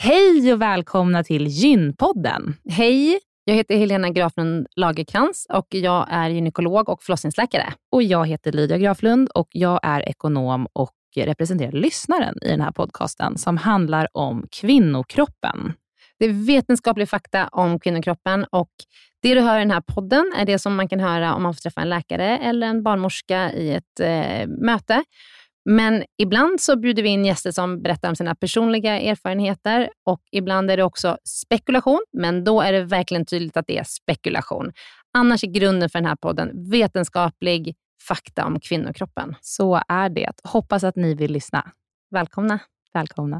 Hej och välkomna till Gynpodden. Hej, jag heter Helena Graflund Lagerkrans och jag är gynekolog och förlossningsläkare. Och jag heter Lydia Graflund och jag är ekonom och representerar lyssnaren i den här podcasten som handlar om kvinnokroppen. Det är vetenskaplig fakta om kvinnokroppen och det du hör i den här podden är det som man kan höra om man får träffa en läkare eller en barnmorska i ett möte. Men ibland så bjuder vi in gäster som berättar om sina personliga erfarenheter och ibland är det också spekulation, men då är det verkligen tydligt att det är spekulation. Annars är grunden för den här podden vetenskaplig fakta om kvinnokroppen. Så är det. Hoppas att ni vill lyssna. Välkomna. Välkomna.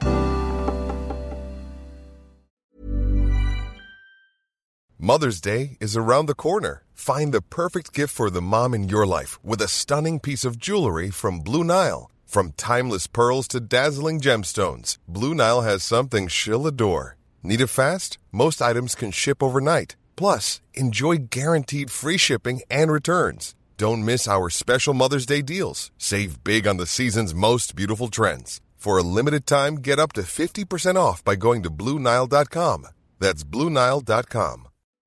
Mother's Day is around the corner. Find the perfect gift for the mom in your life with a stunning piece of jewelry from Blue Nile. From timeless pearls to dazzling gemstones, Blue Nile has something she'll adore. Need it fast? Most items can ship overnight. Plus, enjoy guaranteed free shipping and returns. Don't miss our special Mother's Day deals. Save big on the season's most beautiful trends. For a limited time, get up to 50% off by going to BlueNile.com. That's BlueNile.com.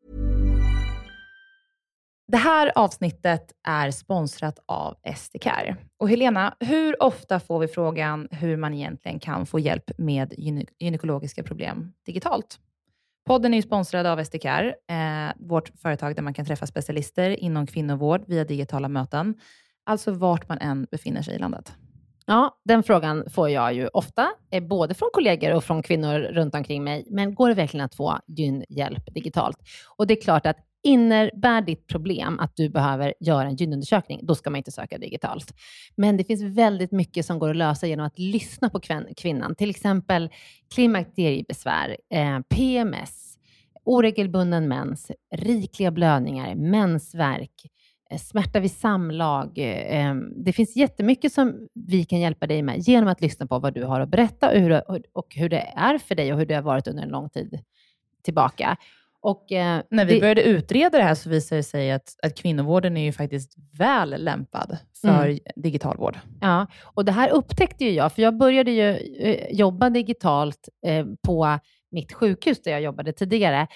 Det här avsnittet är sponsrat av STCare. Och Helena, hur ofta får vi frågan hur man egentligen kan få hjälp med gynekologiska problem digitalt? Podden är ju sponsrad av STCare, vårt företag där man kan träffa specialister inom kvinnovård via digitala möten. Alltså vart man än befinner sig i landet. Ja, den frågan får jag ju ofta, både från kollegor och från kvinnor runt omkring mig. Men går det verkligen att få gynhjälp digitalt? Och det är klart att innebär ditt problem att du behöver göra en gynundersökning, då ska man inte söka digitalt. Men det finns väldigt mycket som går att lösa genom att lyssna på kvinnan. Till exempel klimakteriebesvär, PMS, oregelbunden mens, rikliga blödningar, mensvärk, smärta vid samlag. Det finns jättemycket som vi kan hjälpa dig med genom att lyssna på vad du har att berätta och hur det är för dig och hur det har varit under en lång tid tillbaka. Och, när vi började utreda det här så visade det sig att kvinnovården är ju faktiskt väl lämpad för digital vård. Ja, och det här upptäckte ju jag, för jag började ju jobba digitalt på mitt sjukhus där jag jobbade tidigare.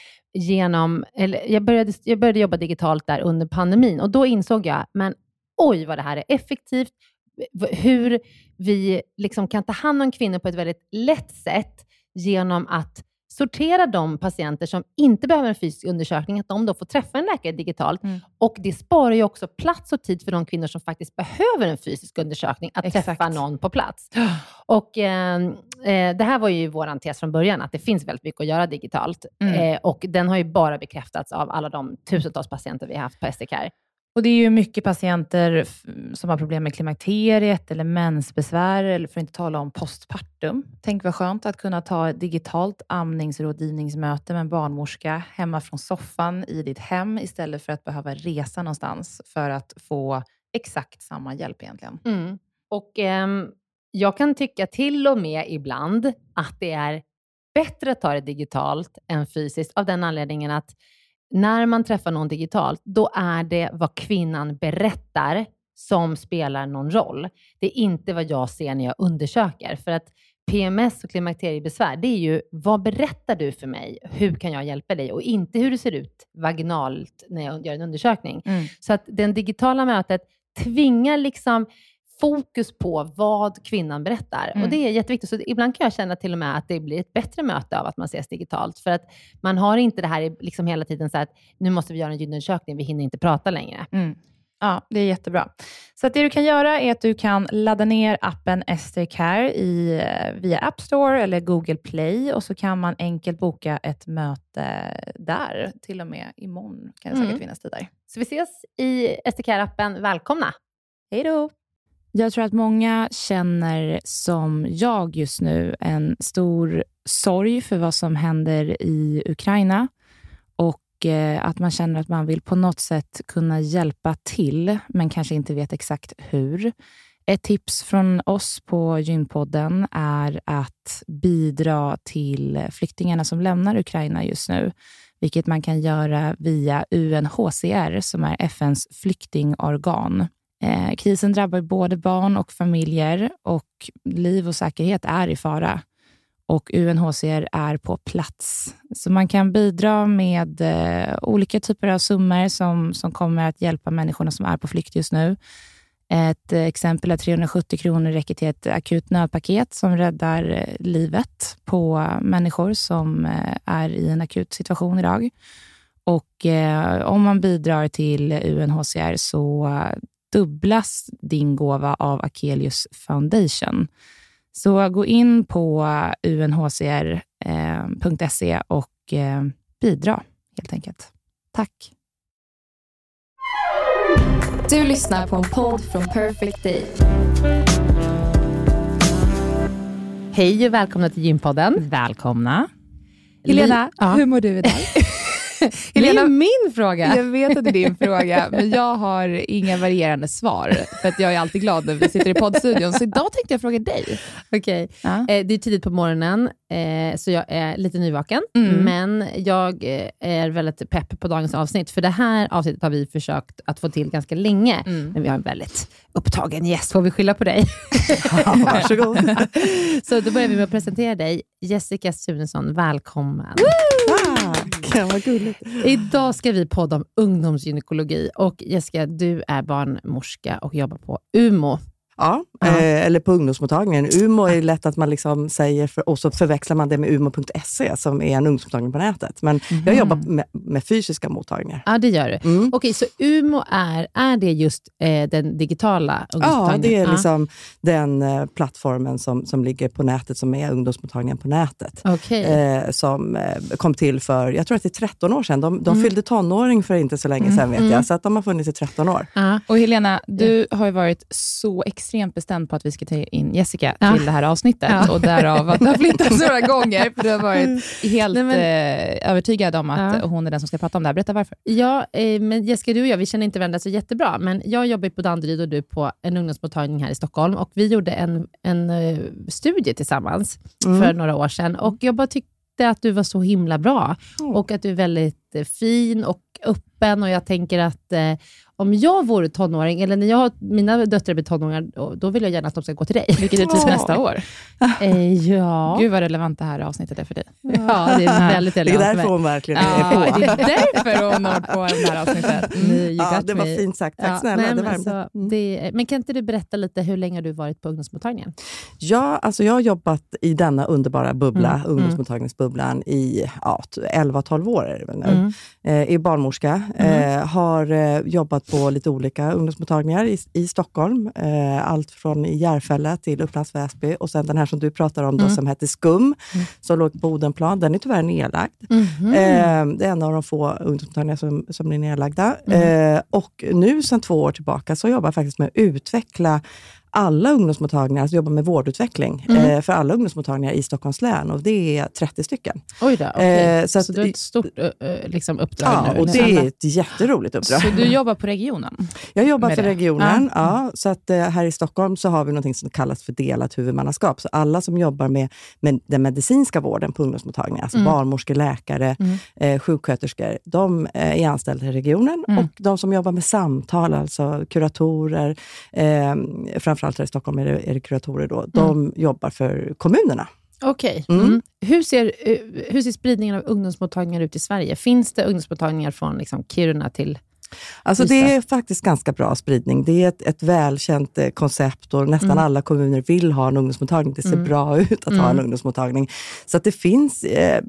Jag började jobba digitalt där under pandemin och då insåg jag, men oj vad det här är effektivt. Hur vi liksom kan ta hand om kvinnor på ett väldigt lätt sätt genom att sortera de patienter som inte behöver en fysisk undersökning, att de då får träffa en läkare digitalt. Och det sparar ju också plats och tid för de kvinnor som faktiskt behöver en fysisk undersökning att träffa någon på plats. Och det här var ju vår tes från början, att det finns väldigt mycket att göra digitalt. Och den har ju bara bekräftats av alla de tusentals patienter vi har haft på STCare. Och det är ju mycket patienter som har problem med klimakteriet eller mensbesvär, eller för att inte tala om postpartum. Tänk vad skönt att kunna ta ett digitalt amningsrådgivningsmöte med en barnmorska hemma från soffan i ditt hem istället för att behöva resa någonstans för att få exakt samma hjälp egentligen. Och jag kan tycka till och med ibland att det är bättre att ta det digitalt än fysiskt av den anledningen att när man träffar någon digitalt, då är det vad kvinnan berättar som spelar någon roll. Det är inte vad jag ser när jag undersöker. För att PMS och klimakteriebesvär, det är ju vad berättar du för mig? Hur kan jag hjälpa dig? Och inte hur det ser ut vaginalt när jag gör en undersökning. Så att den digitala mötet tvingar liksom fokus på vad kvinnan berättar. Och det är jätteviktigt. Så ibland kan jag känna till och med att det blir ett bättre möte av att man ses digitalt. För att man har inte det här liksom hela tiden så att nu måste vi göra en gynundersökning, vi hinner inte prata längre. Ja, det är jättebra. Så att det du kan göra är att du kan ladda ner appen STCare via App Store eller Google Play. Och så kan man enkelt boka ett möte där. Till och med imorgon kan det säkert finnas tid där. Så vi ses i STCare-appen. Välkomna! Hej då! Jag tror att många känner som jag just nu en stor sorg för vad som händer i Ukraina. Och att man känner att man vill på något sätt kunna hjälpa till, men kanske inte vet exakt hur. Ett tips från oss på Gynpodden är att bidra till flyktingarna som lämnar Ukraina just nu. Vilket man kan göra via UNHCR som är FNs flyktingorgan. Krisen drabbar både barn och familjer och liv och säkerhet är i fara. och UNHCR är på plats. Så man kan bidra med olika typer av summor som kommer att hjälpa människorna som är på flykt just nu. Ett exempel är 370 kronor räcker till ett akut nödpaket som räddar livet på människor som är i en akut situation idag. Och om man bidrar till UNHCR så dubblas din gåva av Akelius Foundation. Så gå in på unhcr.se och bidra helt enkelt. Tack! Du lyssnar på en podd från Perfect Day. Hej och välkomna till Gympodden. Välkomna. Helena, hur mår du idag? Helena, det är min fråga. Jag vet att det är din fråga, men jag har inga varierande svar. För att jag är alltid glad när vi sitter i poddstudion. Så idag tänkte jag fråga dig. Okej. Ja. Det är tidigt på morgonen, så jag är lite nyvaken. Men jag är väldigt pepp på dagens avsnitt. För det här avsnittet har vi försökt att få till ganska länge. Men vi har en väldigt upptagen gäst. Får vi skylla på dig? Ja, varsågod. Så då börjar vi med att presentera dig. Jessica Sunesson, välkommen. Tack, vad gulligt. Idag ska vi podda om ungdomsgynekologi. Och Jessica, du är barnmorska och jobbar på UMO. Ja, eller på ungdomsmottagningen. UMO är lätt att man liksom säger, och så förväxlar man det med umo.se som är en ungdomsmottagning på nätet. Men jag jobbar med fysiska mottagningar. Ja, det gör du. Okej, så UMO är det just den digitala ungdomsmottagningen? Ja, det är liksom den plattformen som ligger på nätet, som är ungdomsmottagningen på nätet. Okay. Som kom till för, jag tror att det är 13 år sedan. De fyllde tonåring för inte så länge sedan, vet jag. Så att de har funnits i 13 år. Och Helena, du har ju varit så extremt bestämd på att vi ska ta in Jessica till det här avsnittet. Och därav att det har flyttats några gånger. För du har varit helt övertygad om att hon är den som ska prata om det här. Berätta varför. Ja, men Jessica, du och jag, vi känner inte varandra så jättebra. Men jag jobbar på Danderyd och du på en ungdomsmottagning här i Stockholm. Och vi gjorde en studie tillsammans för några år sedan. Och jag bara tyckte att du var så himla bra. Och att du är väldigt fin och öppen. Och jag tänker att om jag vore tonåring, eller när mina döttrar blir tonåringar, då vill jag gärna att de ska gå till dig. Vilket är typ nästa år. Ja. Gud vad relevant det här avsnittet är för dig. Ja, det är väldigt relevant. Det är därför hon verkligen är på. Det är därför hon har på det här avsnittet. Det var fint sagt. Tack snälla. Men kan inte du berätta lite hur länge du varit på ungdomsmottagningen? Ja, alltså jag har jobbat i denna underbara bubbla, ungdomsmottagningsbubblan, i 11-12 år är det väl nu. Är barnmorska. Har jobbat på lite olika ungdomsmottagningar i Stockholm. Allt från i Järfälla till Upplands Väsby. Och sen den här som du pratar om då, som heter Skum. Som låg på Odenplan. Den är tyvärr nedlagd. Det är en av de få ungdomsmottagningar som blir nedlagda. Och nu sedan 2 år tillbaka så jobbar jag faktiskt med att utveckla alla ungdomsmottagningar, alltså jobbar med vårdutveckling för alla ungdomsmottagningar i Stockholms län, och det är 30 stycken. Oj då, okay. Så det är ett stort uppdrag nu. Ja, och det är ett jätteroligt uppdrag. Så du jobbar på regionen? Jag jobbar för regionen, så att här i Stockholm så har vi något som kallas för delat huvudmannaskap. Så alla som jobbar med den medicinska vården på ungdomsmottagningar, alltså barnmorskor, läkare, sjuksköterskor, de är anställda i regionen. Och de som jobbar med samtal, alltså kuratorer, framförallt här i Stockholm är det kuratorer då, de jobbar för kommunerna. Okej. Hur ser spridningen av ungdomsmottagningar ut i Sverige? Finns det ungdomsmottagningar från liksom Kiruna till Alltså det är faktiskt ganska bra spridning. Det är ett välkänt koncept och nästan alla kommuner vill ha en ungdomsmottagning. Det ser bra ut att ha en ungdomsmottagning. Så att det finns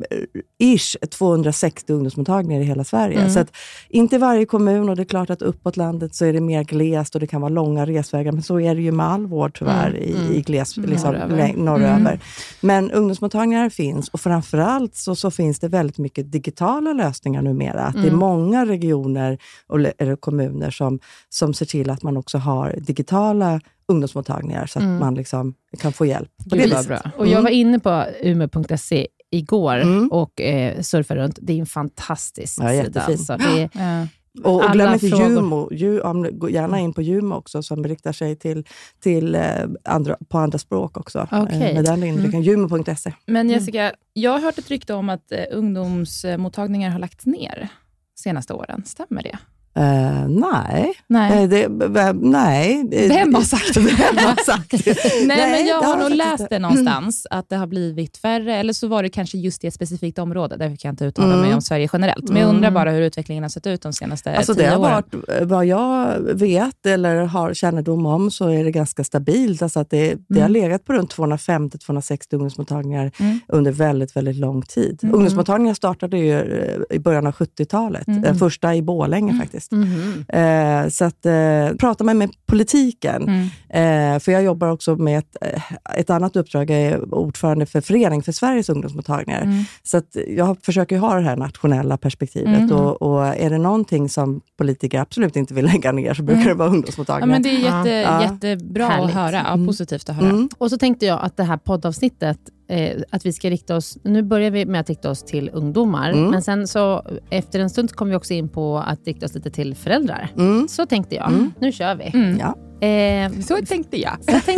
260 ungdomsmottagningar i hela Sverige. Så att inte varje kommun, och det är klart att uppåt landet så är det mer glest och det kan vara långa resvägar. Men så är det ju med all vård tyvärr i gles, liksom, norröver. Men ungdomsmottagningar finns, och framförallt så finns det väldigt mycket digitala lösningar numera. Att det är många regioner eller kommuner som ser till att man också har digitala ungdomsmottagningar så att man liksom kan få hjälp. Det var bra. Och jag var inne på umo.se igår och surfade runt. Det är en fantastisk sida. Alltså. Och glöm inte Jumo. Gå gärna in på Jumo också, som riktar sig till på andra språk också. Okay. Med den inriktningen. Jumo.se. Men Jessica, jag har hört ett rykte om att ungdomsmottagningar har lagts ner senaste åren. Stämmer det? Nej. Nej. Nej. Vem har sagt det? Nej, men jag har nog läst det någonstans att det har blivit färre, eller så var det kanske just i ett specifikt område. Därför kan jag inte uttala mig om Sverige generellt. Men jag undrar bara hur utvecklingen har sett ut de senaste 10 åren. Det har varit, vad jag vet eller har kännedom om, så är det ganska stabilt. Alltså att det har legat på runt 250-260 ungdomsmottagningar under väldigt, väldigt lång tid. Ungdomsmottagningar startade ju i början av 70-talet. Den första i Borlänge faktiskt. Så att prata med politiken. För jag jobbar också med ett annat uppdrag. Jag är ordförande för Förening för Sveriges ungdomsmottagningar. Så att jag försöker ha det här nationella perspektivet. Och är det någonting som politiker absolut inte vill lägga ner, så brukar det vara ungdomsmottagningar. Ja, men det är jättebra att höra. Ja, positivt att höra. Och så tänkte jag att det här poddavsnittet, att vi ska rikta oss, nu börjar vi med att rikta oss till ungdomar, men sen så efter en stund kommer vi också in på att rikta oss lite till föräldrar. Så tänkte jag, nu kör vi. Ja. Så tänkte jag.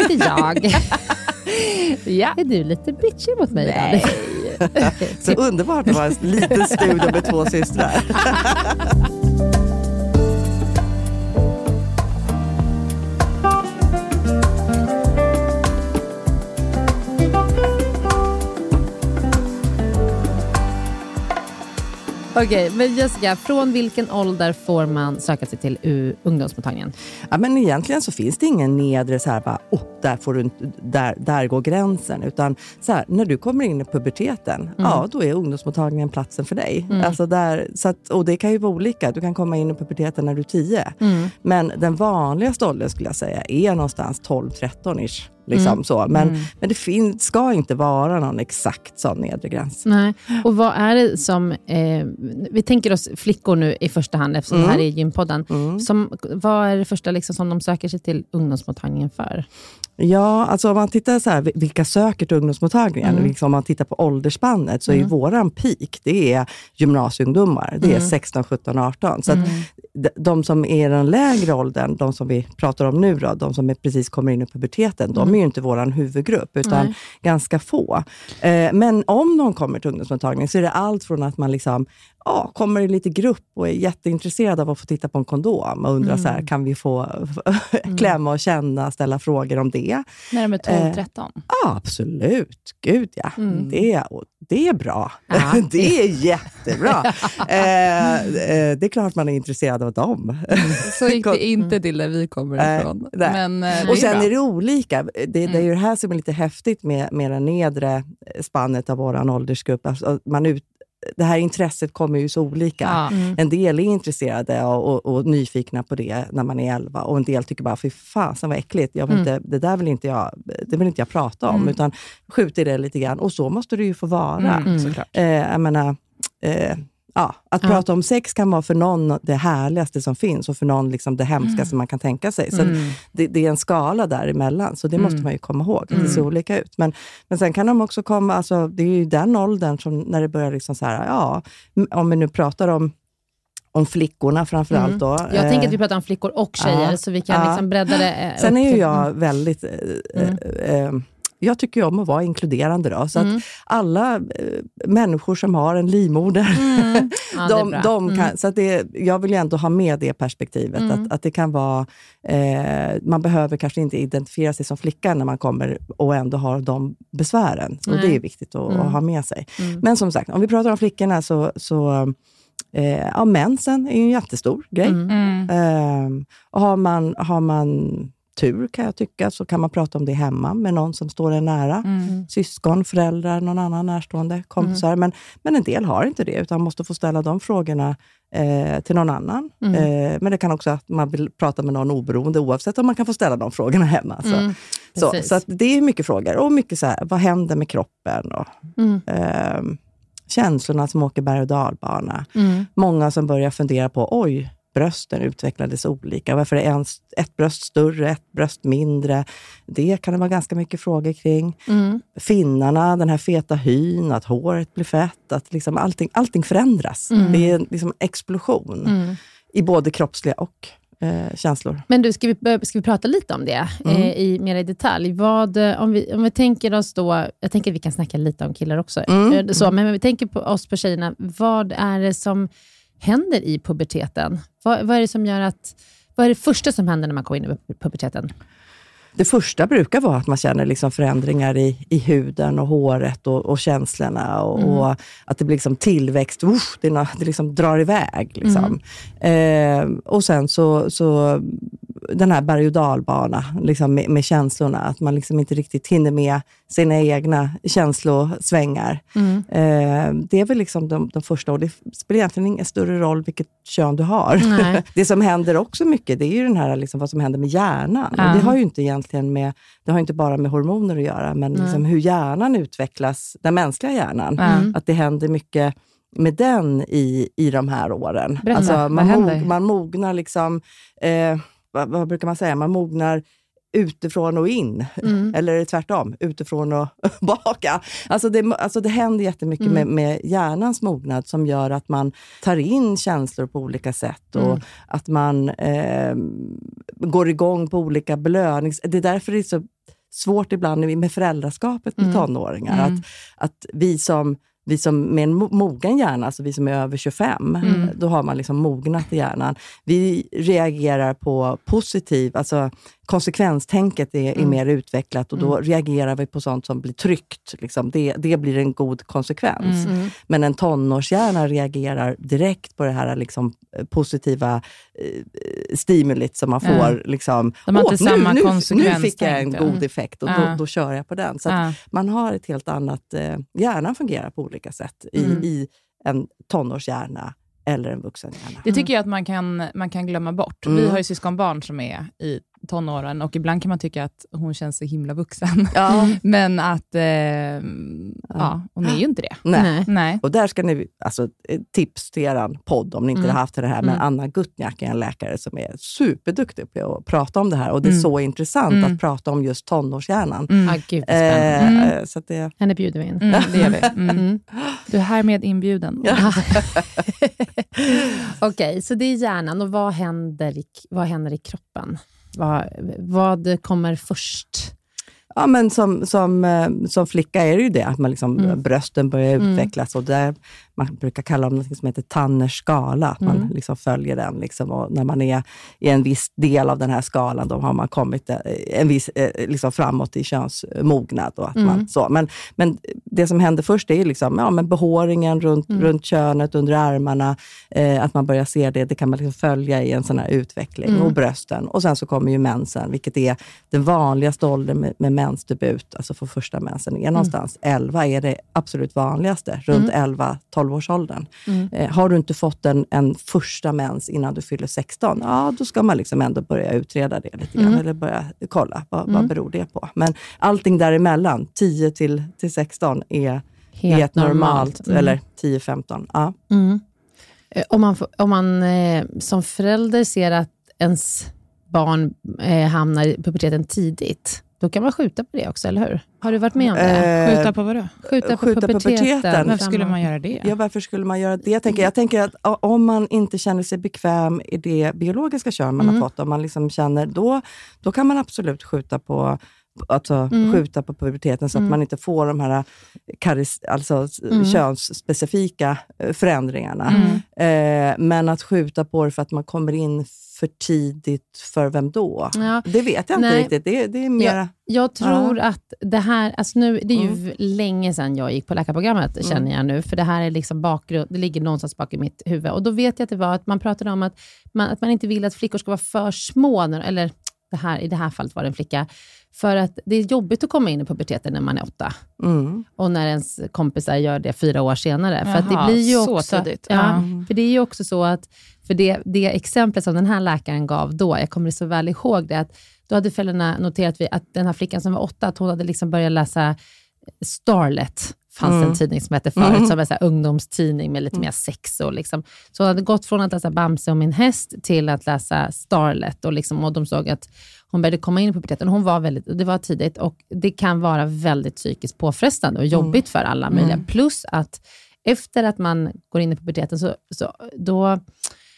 Ja. Är du lite bitchy mot mig? Nej. Så underbart att vara en liten studio med 2 systrar. Okej, men Jessica, från vilken ålder får man söka sig till ungdomsmottagningen? Ja, men egentligen så finns det ingen nedre så här bara, där får du där går gränsen, utan så här, när du kommer in i puberteten, då är ungdomsmottagningen platsen för dig. Alltså där, så att, och det kan ju vara olika. Du kan komma in i puberteten när du är 10. Men den vanligaste åldern skulle jag säga är någonstans 12-13-ish. Liksom så. Men det ska inte vara någon exakt sån nedre gräns. Nej. Och vad är det som vi tänker oss flickor nu i första hand, eftersom det här är gympodden. Vad är det första liksom som de söker sig till ungdomsmottagningen för? Ja, alltså om man tittar så här, vilka söker till ungdomsmottagningen, liksom om man tittar på åldersspannet, så är våran peak, det är gymnasieungdomar, det är 16, 17, 18. Så att de som är den lägre åldern, de som vi pratar om nu då, de som precis kommer in i puberteten, de är ju inte våran huvudgrupp, utan ganska få. Men om de kommer till ungdomsmottagningen så är det allt från att man liksom kommer i lite grupp och är jätteintresserad av att få titta på en kondom och undrar så här, kan vi få klämma och känna, ställa frågor om det. När de är 12-13? Ja, absolut. Gud, ja. Det är bra. Det är jättebra. Det är klart man är intresserad av dem. Så gick det inte till där vi kommer ifrån. Men, och sen är det olika. Det är ju det här som är lite häftigt med det nedre spannet av våran åldersgrupp. Alltså, det här intresset kommer ju så olika. En del är intresserade och nyfikna på det när man är 11. Och en del tycker bara, fy fan, vad äckligt. Det där vill inte jag prata om. Utan skjuter det lite grann. Och så måste det ju få vara. Såklart. Jag menar... att prata om sex kan vara för någon det härligaste som finns och för någon liksom det hemskaste man kan tänka sig. Så det är en skala däremellan, så det måste man ju komma ihåg. Det ser olika ut. Men sen kan de också komma, alltså, det är ju den åldern som när det börjar liksom så här, om vi nu pratar om flickorna framförallt då. Jag tänker att vi pratar om flickor och tjejer, så vi kan liksom bredda det. Sen är ju jag väldigt... jag tycker ju om att vara inkluderande då. Så att alla människor som har en livmoder, de kan, så att jag vill ju ändå ha med det perspektivet. Att det kan vara, man behöver kanske inte identifiera sig som flicka när man kommer och ändå har de besvären. Och det är viktigt att ha med sig. Men som sagt, om vi pratar om flickorna så mensen är ju en jättestor grej. Och har man tur, kan jag tycka, så kan man prata om det hemma med någon som står en nära. Syskon, föräldrar, någon annan närstående, kompisar. Men en del har inte det, utan måste få ställa de frågorna till någon annan. Men det kan också att man vill prata med någon oberoende, oavsett om man kan få ställa de frågorna hemma. Så att det är mycket frågor. Och mycket så här, vad händer med kroppen? Och, känslorna som åker berg- och dalbana. Många som börjar fundera på, brösten utvecklades olika. Varför är ett bröst större, ett bröst mindre? Det kan det vara ganska mycket frågor kring. Finnarna, den här feta hyn, att håret blir fett, att liksom allting förändras. Det är liksom explosion i både kroppsliga och känslor. Men du, ska vi prata lite om det mer i detalj? Om vi tänker oss då, jag tänker att vi kan snacka lite om killar också. Men vi tänker på oss på tjejerna, vad är det som händer i puberteten? Vad är det som gör vad är det första som händer när man kommer in i puberteten? Det första brukar vara att man känner liksom förändringar i huden och håret och känslorna och att det blir liksom tillväxt. Det liksom drar iväg. Liksom. Och sen så den här berg- och dalbana liksom med känslorna. Att man liksom inte riktigt hinner med sina egna känslosvängar. Det är väl liksom de första, och det spelar egentligen ingen större roll vilket kön du har. Det som händer också mycket, det är ju den här liksom vad som händer med hjärnan. Och det har ju inte egentligen det har inte bara med hormoner att göra, men liksom hur hjärnan utvecklas, den mänskliga hjärnan. Att det händer mycket med den i de här åren. Alltså man mognar liksom, vad brukar man säga? Man mognar utifrån och in. Eller tvärtom, utifrån och baka. Alltså det händer jättemycket med hjärnans mognad som gör att man tar in känslor på olika sätt. Och att man går igång på olika belönings... Det är därför det är så svårt ibland med föräldraskapet med tonåringar. Att vi som med en mogen hjärna, alltså vi som är över 25, då har man liksom mognat i hjärnan. Vi reagerar på positiv, alltså konsekvenstänket är mer utvecklat och då reagerar vi på sånt som blir tryckt. Liksom. Det blir en god konsekvens. Men en tonårshjärna reagerar direkt på det här liksom, positiva stimulit som man får. Liksom, nu fick jag en god effekt och då kör jag på den. Så att man har ett helt annat... hjärnan fungerar på olika sätt i en tonårshjärna eller en vuxenhjärna. Det tycker jag att man kan glömma bort. Vi har ju syskonbarn som är i tonåren och ibland kan man tycka att hon känns så himla vuxen. Men att hon är ju inte det. Nej. Och där ska ni, alltså tips till eran podd om ni inte har haft det här, men Anna Gutniak är en läkare som är superduktig på att prata om det här och det är så intressant att prata om just tonårshjärnan. Gud, spännande. Så att henne bjuder vi in. Det gör vi. Du är härmed inbjuden. Okej, så det är hjärnan och vad händer i kroppen? Vad kommer först? Ja, men som flicka är det ju det att man liksom, brösten börjar utvecklas och där man brukar kalla dem något som heter Tanners skala, att man liksom följer den liksom, och när man är i en viss del av den här skalan då har man kommit en viss liksom framåt i könsmognad och att man så, men det som händer först är ju liksom men behåringen runt könet, under armarna, att man börjar se det kan man liksom följa i en sån här utveckling och brösten, och sen så kommer ju mensen, vilket är den vanligaste åldern med mensdebut, alltså för första mensen är någonstans 11 är det absolut vanligaste, runt 11-12-årsåldern. Har du inte fått en första mens innan du fyller 16, då ska man liksom ändå börja utreda det lite grann, eller börja kolla, vad beror det på. Men allting däremellan, 10 till 16 är helt normalt, eller 10-15. Om man som förälder ser att ens barn hamnar i puberteten tidigt, då kan man skjuta på det också, eller hur? Har du varit med om det? Skjuta på vad då? Skjuta på puberteten. Varför skulle man göra det? Ja, varför skulle man göra det? Jag tänker att om man inte känner sig bekväm i det biologiska kön man har fått, om man liksom känner, då kan man absolut skjuta på puberteten så att man inte får de här könsspecifika förändringarna. Men att skjuta på det för att man kommer in för tidigt, för vem då? Det vet jag inte riktigt. Det är mer... Jag tror att det här, alltså nu, det är ju länge sedan jag gick på läkarprogrammet, känner jag nu, för det här är liksom bakgrund, det ligger någonstans bak i mitt huvud. Och då vet jag att det var att man pratade om att man inte vill att flickor ska vara för små, eller i det här fallet var det en flicka. För att det är jobbigt att komma in i puberteten när man är 8. Och när ens kompisar gör det 4 år senare. För att det blir ju också... Så tidigt. För det är ju också så att... För det exemplet som den här läkaren gav då, jag kommer så väl ihåg det, att då hade föräldrarna noterat att den här flickan som var 8, att hon hade liksom börjat läsa Starlet. Fanns en tidning som hette förut, som en så här ungdomstidning med lite mer sex och liksom. Så hon hade gått från att läsa Bamse och min häst till att läsa Starlet och liksom, och de såg att hon började komma in i puberteten. Hon var det var tidigt och det kan vara väldigt psykiskt påfrestande och jobbigt för alla möjliga. Plus att efter att man går in i puberteten så då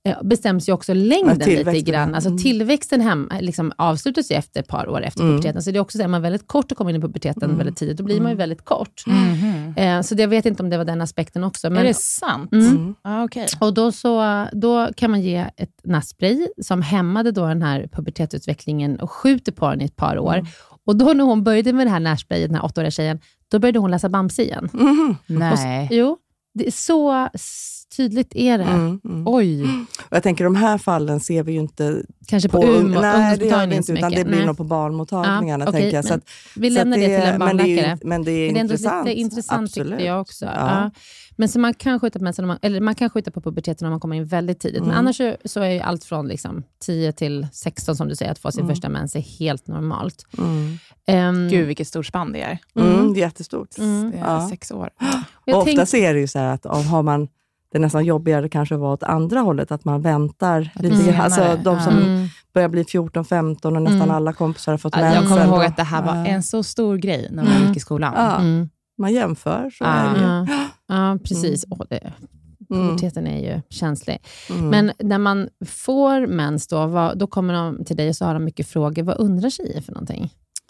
bestäms ju också längden lite grann. Alltså Mm. tillväxten liksom avslutas ju efter ett par år efter puberteten. Så det är också så att man är väldigt kort och kommer in i puberteten väldigt tidigt. Då blir man ju väldigt kort. Så jag vet inte om det var den aspekten också. Men, är det sant? Okay. Och då kan man ge ett nattspray som hämmade då den här pubertetsutvecklingen och skjuter på den i ett par år. Och då när hon började med det här närsprayet, den här 8-åriga tjejen, då började hon läsa Bamse igen. Nej. Jo, det är så tydligt är det. Oj. Och jag tänker de här fallen ser vi ju inte Kanske på nej, det gör vi ungdomsmottagningen inte, utan det blir nog på barnmottagningarna. Okay, tänker jag. Så att, vi lämnar det till en barnläkare. Men det är intressant. Det är intressant absolut. tyckte jag också. Ja. Men så man kan skjuta på mensen, eller man kan skjuta på puberteten om man kommer in väldigt tidigt. Men annars så är ju allt från liksom 10 till 16 som du säger att få sin första mens är helt normalt. Gud, vilket stort spann det är. Det är jättestort. Det är 6 år. Och ofta ser det ju så här att har man det är nästan jobbigare kanske var åt andra hållet, att man väntar lite grann. Alltså de som börjar bli 14-15 och nästan alla kompisar har fått mensen. Jag kommer ihåg att det här var en så stor grej när man gick i skolan. Man jämför, så är det ju. Ja, precis. Puberteten är ju känslig. Men när man får mens då kommer de till dig och så har de mycket frågor. Vad undrar tjejer för någonting?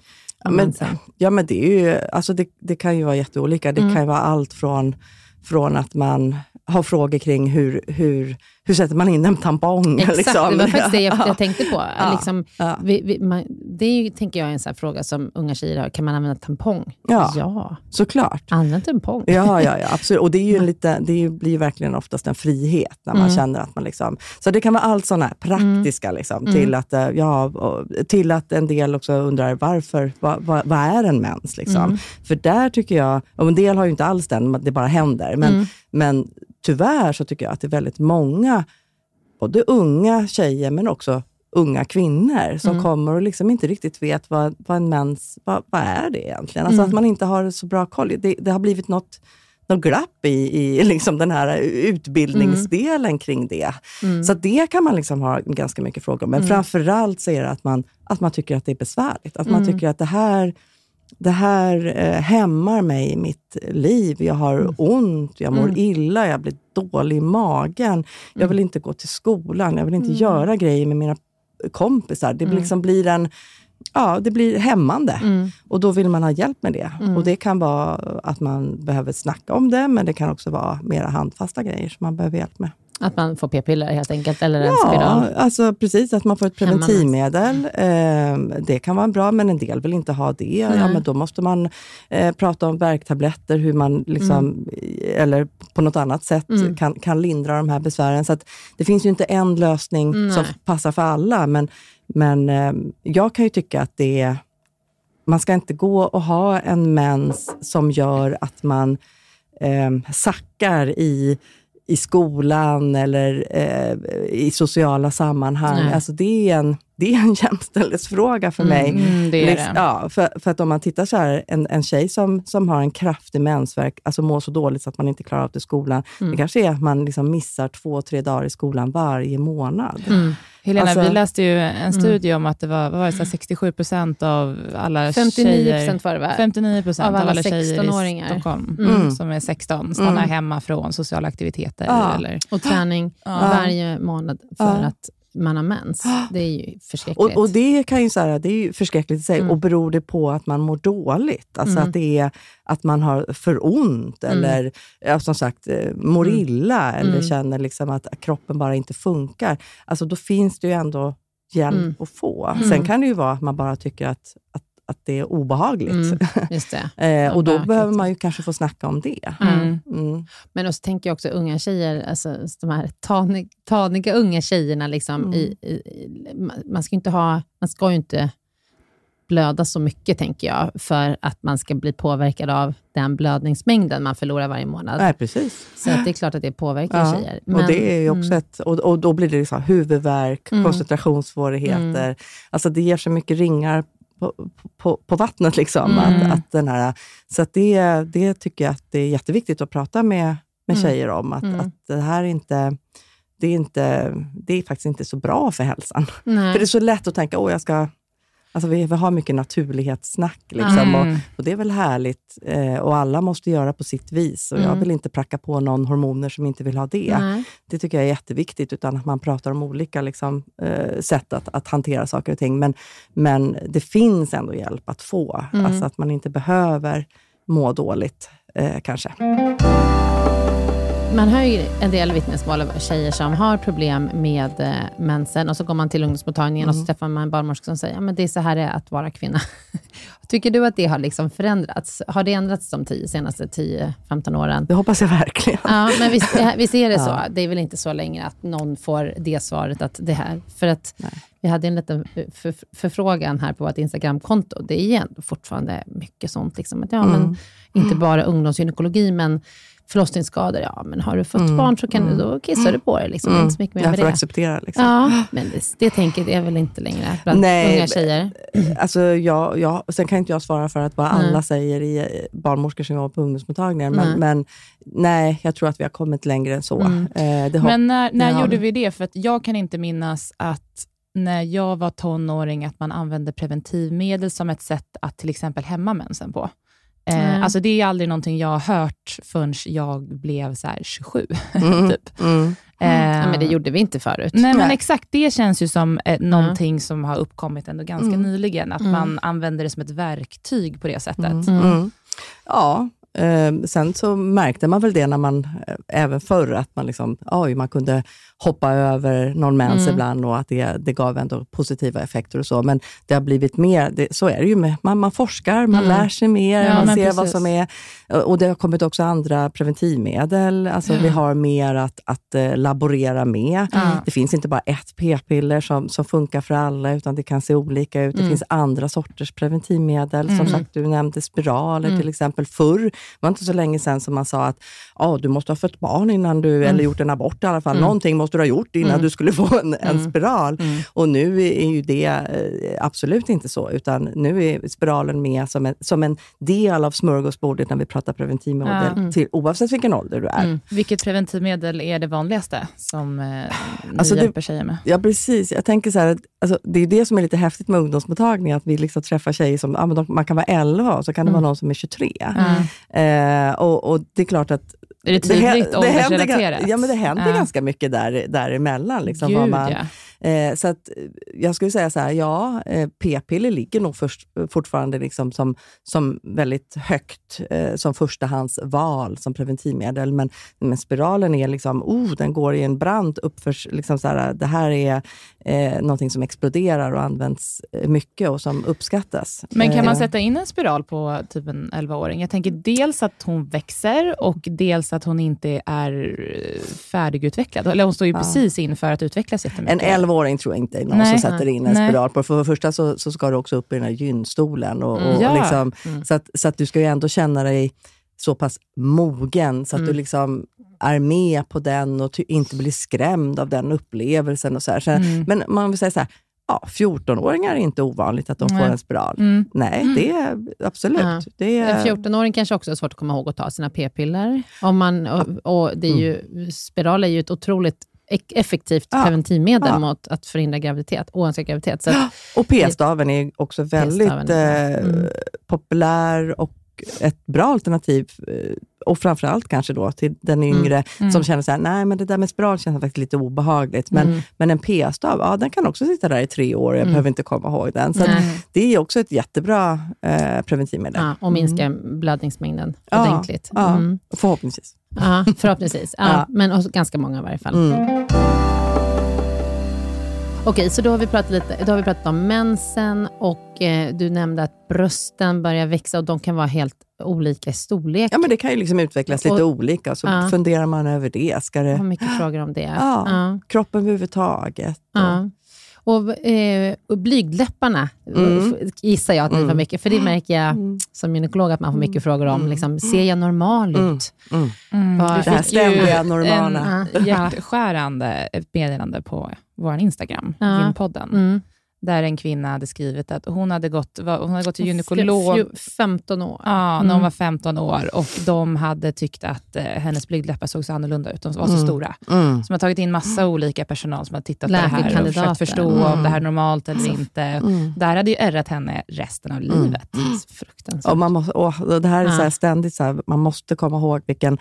Men det är ju, alltså det kan ju vara jätteolika. Det kan ju vara allt från att man har frågor kring hur sätter man in en tampong. Exakt, liksom. Det var faktiskt det jag tänkte på. Liksom, det är ju, tänker jag, en sån här fråga som unga tjejer har. Kan man använda tampong? Ja. Såklart. Använd tampong. Ja, absolut. Och det är ju blir ju verkligen oftast en frihet när man känner att man liksom... Så det kan vara allt sådana här praktiska liksom, till att en del också undrar varför, vad är en mens liksom? För där tycker jag, och en del har ju inte alls den, det bara händer. Men tyvärr så tycker jag att det är väldigt många, både unga tjejer men också unga kvinnor som kommer och liksom inte riktigt vet vad en mens, vad är det egentligen? Alltså att man inte har så bra koll. Det har blivit något glapp i liksom den här utbildningsdelen kring det. Så det kan man liksom ha ganska mycket frågor om. Men framförallt så är det att man tycker att det är besvärligt. Att man tycker att det här hämmar mig i mitt liv. Jag har ont, jag mår illa, jag blir dålig i magen. Jag vill inte gå till skolan, jag vill inte göra grejer med mina kompisar. Det liksom blir det blir hämmande. Och då vill man ha hjälp med det. Och det kan vara att man behöver snacka om det, men det kan också vara mera handfasta grejer som man behöver hjälp med. Att man får p-piller helt enkelt, eller en spiral? Ja, alltså precis, att man får ett preventivmedel. Det kan vara bra, men en del vill inte ha det. Ja, men då måste man prata om värktabletter, hur man liksom, eller på något annat sätt kan lindra de här besvären. Så att det finns ju inte en lösning som passar för alla, men jag kan ju tycka att man ska inte gå och ha en mens som gör att man sackar i skolan eller i sociala sammanhang. Alltså det är en jämställdhetsfråga för mig. Det är det. Ja, för att om man tittar så här, en tjej som har en kraftig mensvärk, alltså mår så dåligt så att man inte klarar av det i skolan. Det kanske är att man liksom missar 2-3 dagar i skolan varje månad. Helena, vi läste ju en studie om att det var 67% av alla 59% tjejer... var det, va? 59% av alla tjejer 16-åringar. i Stockholm som är 16 stannar hemma från sociala aktiviteter. Eller... Och träning varje månad för att man har mens. Det är ju förskräckligt. Och det kan ju säga, det är ju förskräckligt i sig. Och beror det på att man mår dåligt? Alltså att det är att man har för ont eller som sagt mår illa eller känner liksom att kroppen bara inte funkar. Alltså då finns det ju ändå hjälp att få. Sen kan det ju vara att man bara tycker att det är obehagligt. Just det. Och då behöver man ju kanske få snacka om det. Men också tänker jag också unga tjejer, alltså de här taniga unga tjejerna liksom, man ska ju inte blöda så mycket, tänker jag, för att man ska bli påverkad av den blödningsmängden man förlorar varje månad. Nej, precis. Så att det är klart att det påverkar tjejer. Men, och det är ju också och då blir det liksom huvudvärk, koncentrationssvårigheter. Alltså det ger så mycket ringar på vattnet liksom. Att den här, så att det tycker jag att det är jätteviktigt att prata med tjejer om. Att det här inte... Det är faktiskt inte så bra för hälsan. Nej. För det är så lätt att tänka, jag ska Alltså vi har mycket naturlighetssnack liksom, och det är väl härligt. Och alla måste göra på sitt vis. Och jag vill inte pracka på någon hormoner som inte vill ha det. Det tycker jag är jätteviktigt, utan att man pratar om olika liksom, sätt att hantera saker och ting. Men det finns ändå hjälp att få. Alltså att man inte behöver må dåligt kanske. Man hör ju en del vittnesmål av tjejer som har problem med mensen, och så går man till ungdomsmottagningen och så träffar man en barnmorska som säger men det är så här det är att vara kvinna. Tycker du att det har liksom förändrats? Har det ändrats de senaste 10-15 åren? Det hoppas jag verkligen. Ja, men visst är det så. Det är väl inte så längre att någon får det svaret att det här. För att vi hade en liten förfrågan här på vårt Instagramkonto. Det är ju ändå fortfarande mycket sånt. Liksom. Att, men inte bara ungdomsgynekologi, men förlossningsskador. Ja, men har du fått barn så kan du då kissa du på det. Liksom. Det är inte så mycket mer med det. Jag får acceptera. Liksom. Ja, men det tänker är väl inte längre bland unga tjejer. Alltså, sen kan inte jag svara för att vad alla säger i barnmorskor som jobbar på ungdomsmottagningar. Men nej, jag tror att vi har kommit längre än så. Men när gjorde vi det? För att jag kan inte minnas att när jag var tonåring att man använde preventivmedel som ett sätt att till exempel hämma mensen på. Alltså det är aldrig någonting jag har hört förrän jag blev så här 27 typ. Men det gjorde vi inte förut. Nej, men exakt, det känns ju som någonting som har uppkommit ändå ganska nyligen, att man använder det som ett verktyg på det sättet. Ja, sen så märkte man väl det när man även förr att man liksom, man kunde hoppa över någon mens ibland och att det gav ändå positiva effekter och så. Men det har blivit mer, så är det ju med, man forskar, man lär sig mer, man ser vad som är, och det har kommit också andra preventivmedel, alltså vi har mer att laborera med. Det finns inte bara ett p-piller som funkar för alla, utan det kan se olika ut. Det finns andra sorters preventivmedel, som sagt du nämnde spiraler till exempel. Förr var inte så länge sedan som man sa att du måste ha fått barn innan du, eller gjort en abort i alla fall, någonting måste du ha gjort innan du skulle få en spiral. Och nu är ju det absolut inte så, utan nu är spiralen med som en del av smörgåsbordet när vi pratar preventivmedel, till, oavsett vilken ålder du är. Vilket preventivmedel är det vanligaste som ni hjälper tjejer med? Ja, precis. Jag tänker så här, att, alltså, det är det som är lite häftigt med ungdomsmottagning, att vi liksom träffar tjejer som, man kan vara 11 och så kan det vara någon som är 23. Och det är klart att är det tydligt åldersrelaterat? Ja, men det händer ganska mycket däremellan. Liksom, så att jag skulle säga så här, p-piller ligger nog fortfarande liksom som väldigt högt som förstahandsval som preventivmedel. Men spiralen är liksom, den går i en brant uppför, liksom så här, det här är någonting som exploderar och används mycket och som uppskattas. Men kan man sätta in en spiral på typ en 11-åring? Jag tänker dels att hon växer och dels att hon inte är färdigutvecklad. Eller hon står ju precis inför att utvecklas jättemycket. En 11-åring tror jag inte är någon som sätter in en spiral på. För det första så ska du också upp i den här gynstolen. Och liksom, så att du ska ju ändå känna dig så pass mogen så att du liksom är med på den och inte blir skrämd av den upplevelsen och så här. Men man vill säga så här, 14-åringar är inte ovanligt att de får en spiral. Nej, det är absolut. Det är... En 14-åring kanske också är svårt att komma ihåg att ta sina p-piller. Och det är ju, spiral är ju ett otroligt effektivt preventivmedel mot att förhindra graviditet, oönskad graviditet. Så att, och p-staven är också väldigt populär och ett bra alternativ, och framförallt kanske då till den yngre som känner så här, nej men det där med spiral känns faktiskt lite obehagligt, men en p-stav, den kan också sitta där i 3 år, jag behöver inte komma ihåg den, så att det är också ett jättebra preventivmedel. Och minska blödningsmängden ordentligt. Förhoppningsvis. Förhoppningsvis. Men också ganska många i varje fall. Okej, så då har vi pratat om mensen och du nämnde att brösten börjar växa och de kan vara helt olika i storlek. Ja, men det kan ju liksom utvecklas lite olika, så funderar man över det. Ska det... Jag har mycket frågor om det. Kroppen överhuvudtaget. Och blygdläpparna gissar jag att ni får mycket, för det märker jag som gynekolog att man får mycket frågor om. Liksom, ser jag normal ut? Det här ständiga normala. Hjärtskärande meddelande på vår Instagram, Gynpodden. där en kvinna hade skrivit att hon hade gått till gynekolog 15 år. Ja, när hon var 15 år, och de hade tyckt att hennes blygdläppar såg så annorlunda ut, de var så stora. Så man har tagit in massa olika personal som har tittat på det här och försökt förstå om det här är normalt eller inte. Där hade ju ärrat henne resten av livet. Fruktansvärt. Och man måste, det här är så här ständigt så här, man måste komma ihåg vilken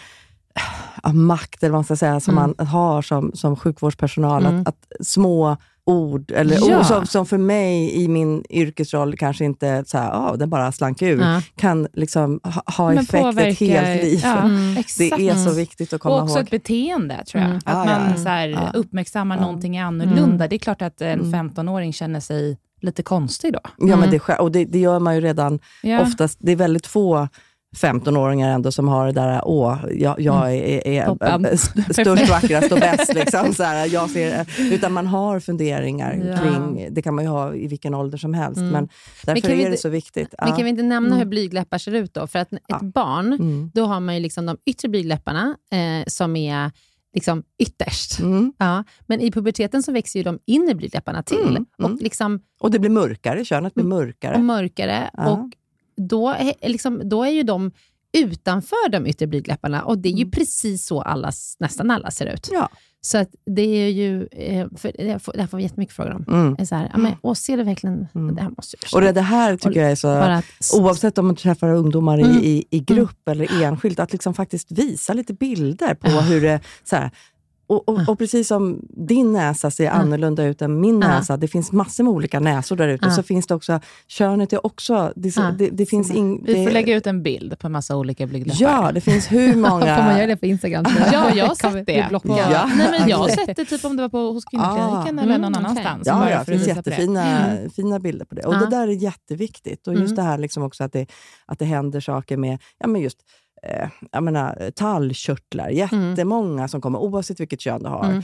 makt, eller vad man ska säga, som man har som sjukvårdspersonal, att små ord, eller ord som för mig i min yrkesroll kanske inte så här, den bara slank ur, kan liksom ha effekt ett helt liv. Det är så viktigt att komma ihåg. Och också ett beteende, tror jag. Att man så här, uppmärksammar någonting annorlunda. Det är klart att en 15-åring känner sig lite konstig då. Ja, men det gör man ju redan oftast. Det är väldigt få 15-åringar ändå som har det där, jag är störst, vackrast och bäst liksom, så här, jag ser, utan man har funderingar kring, det kan man ju ha i vilken ålder som helst, men därför är det så viktigt. Men kan vi inte nämna hur blygdläppar ser ut då? För att ett barn, då har man ju liksom de yttre blygdläpparna som är liksom ytterst. Ja, men i puberteten så växer ju de inre blygdläpparna till. Och det blir mörkare, könet blir mörkare. Och mörkare, och då är ju de utanför de yttre blygdläpparna, och det är ju precis så nästan alla ser ut. Ja. Så att det är ju, för det får vi jättemycket frågor om. Så här, ser det verkligen, det här måste jag. Och det här tycker jag är så, oavsett om man träffar ungdomar i grupp eller enskilt, att liksom faktiskt visa lite bilder på hur det, så här, och precis som din näsa ser annorlunda ut än min näsa, det finns massor med olika näsor där ute, så finns det också, könet är också, det finns vi får lägga ut en bild på en massa olika blygdläppar. Ja, det finns hur många. Får man göra det på Instagram? Ja, jag har sett det. Nej, men jag har sett det typ om det var hos kvinnokliniken eller någon annanstans. Ja, det finns jättefina bilder på det. Och det där är jätteviktigt. Och just det här liksom också att det händer saker med, just jag menar, tallkörtlar, jättemånga som kommer, oavsett vilket kön du har,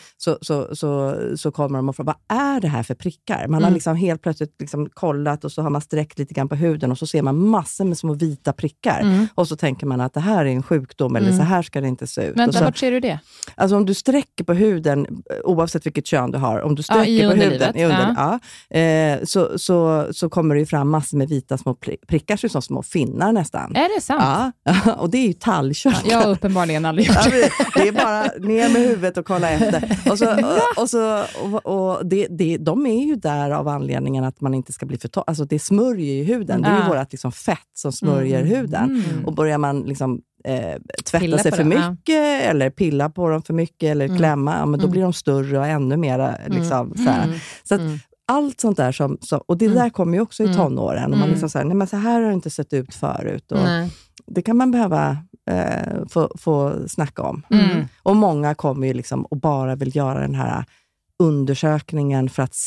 så kommer de och frågar, vad är det här för prickar? Man har liksom helt plötsligt liksom kollat, och så har man sträckt lite grann på huden, och så ser man massor med små vita prickar, och så tänker man att det här är en sjukdom, eller så här ska det inte se ut. Vänta, vart ser du det? Alltså om du sträcker på huden, oavsett vilket kön du har, om du sträcker på huden så kommer det ju fram massor med vita små prickar, som små finnar nästan. Är det sant? Ja, och det är ju tallkörtlar. Jag har uppenbarligen aldrig gjort det. Det är bara ner med huvudet och kolla efter. De är ju där av anledningen att man inte ska bli för torr. Alltså det smörjer ju huden. Det är ju vårat liksom fett som smörjer huden. Och börjar man liksom tvätta sig för mycket, eller pilla på dem för mycket, eller klämma, men då blir de större och ännu mera liksom, så här. Så att allt sånt där och det där kommer ju också i tonåren, och man liksom säger, nej men så här har det inte sett ut förut, och det kan man behöva få snacka om. Och många kommer ju liksom och bara vill göra den här undersökningen för att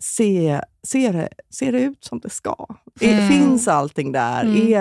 ser det ut som det ska? Finns allting där?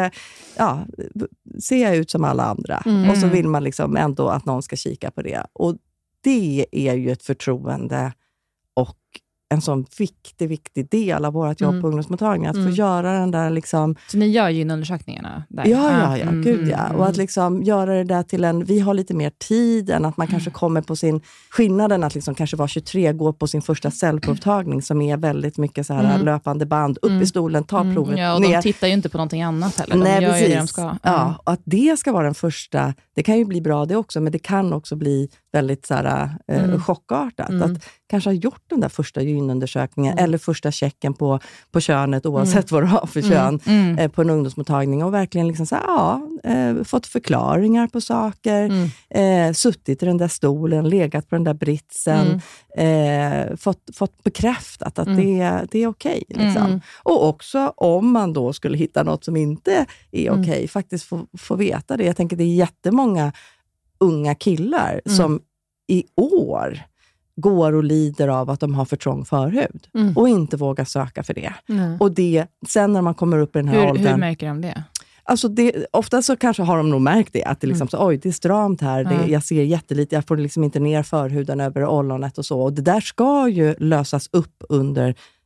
Ser jag ut som alla andra? Och så vill man liksom ändå att någon ska kika på det. Och det är ju ett förtroende och en sån viktig del av vårt jobb på ungdomsmottagningen, att få göra den där liksom... Så ni gör ju undersökningarna där? Ja, gud ja. Och att liksom göra det där till vi har lite mer tid än att man kanske kommer på sin... Skillnaden att liksom kanske vara 23, gå på sin första cellprovtagning, som är väldigt mycket så här löpande band, upp i stolen, ta provet och ner. De tittar ju inte på någonting annat heller. Nej, de gör precis. ju det de ska. Ja, och att det ska vara den första, det kan ju bli bra det också, men det kan också bli väldigt så här, chockartat. Att kanske ha gjort den där första gynundersökningen eller första checken på könet, oavsett vad du har för kön, på en ungdomsmottagning, och verkligen liksom så här, fått förklaringar på saker, suttit i den där stolen, legat på den där britsen, fått bekräftat att det är okej. Liksom. Och också om man då skulle hitta något som inte är okej, faktiskt få veta det. Jag tänker det är jättemånga unga killar som i år går och lider av att de har för trång förhud och inte vågar söka för det. Och det, sen när man kommer upp i den här åldern... Hur märker de det? Alltså ofta så kanske har de nog märkt det, att det liksom så, oj, det är stramt här, jag ser jättelite, jag får liksom inte ner förhuden över ollonet och så. Och det där ska ju lösas upp under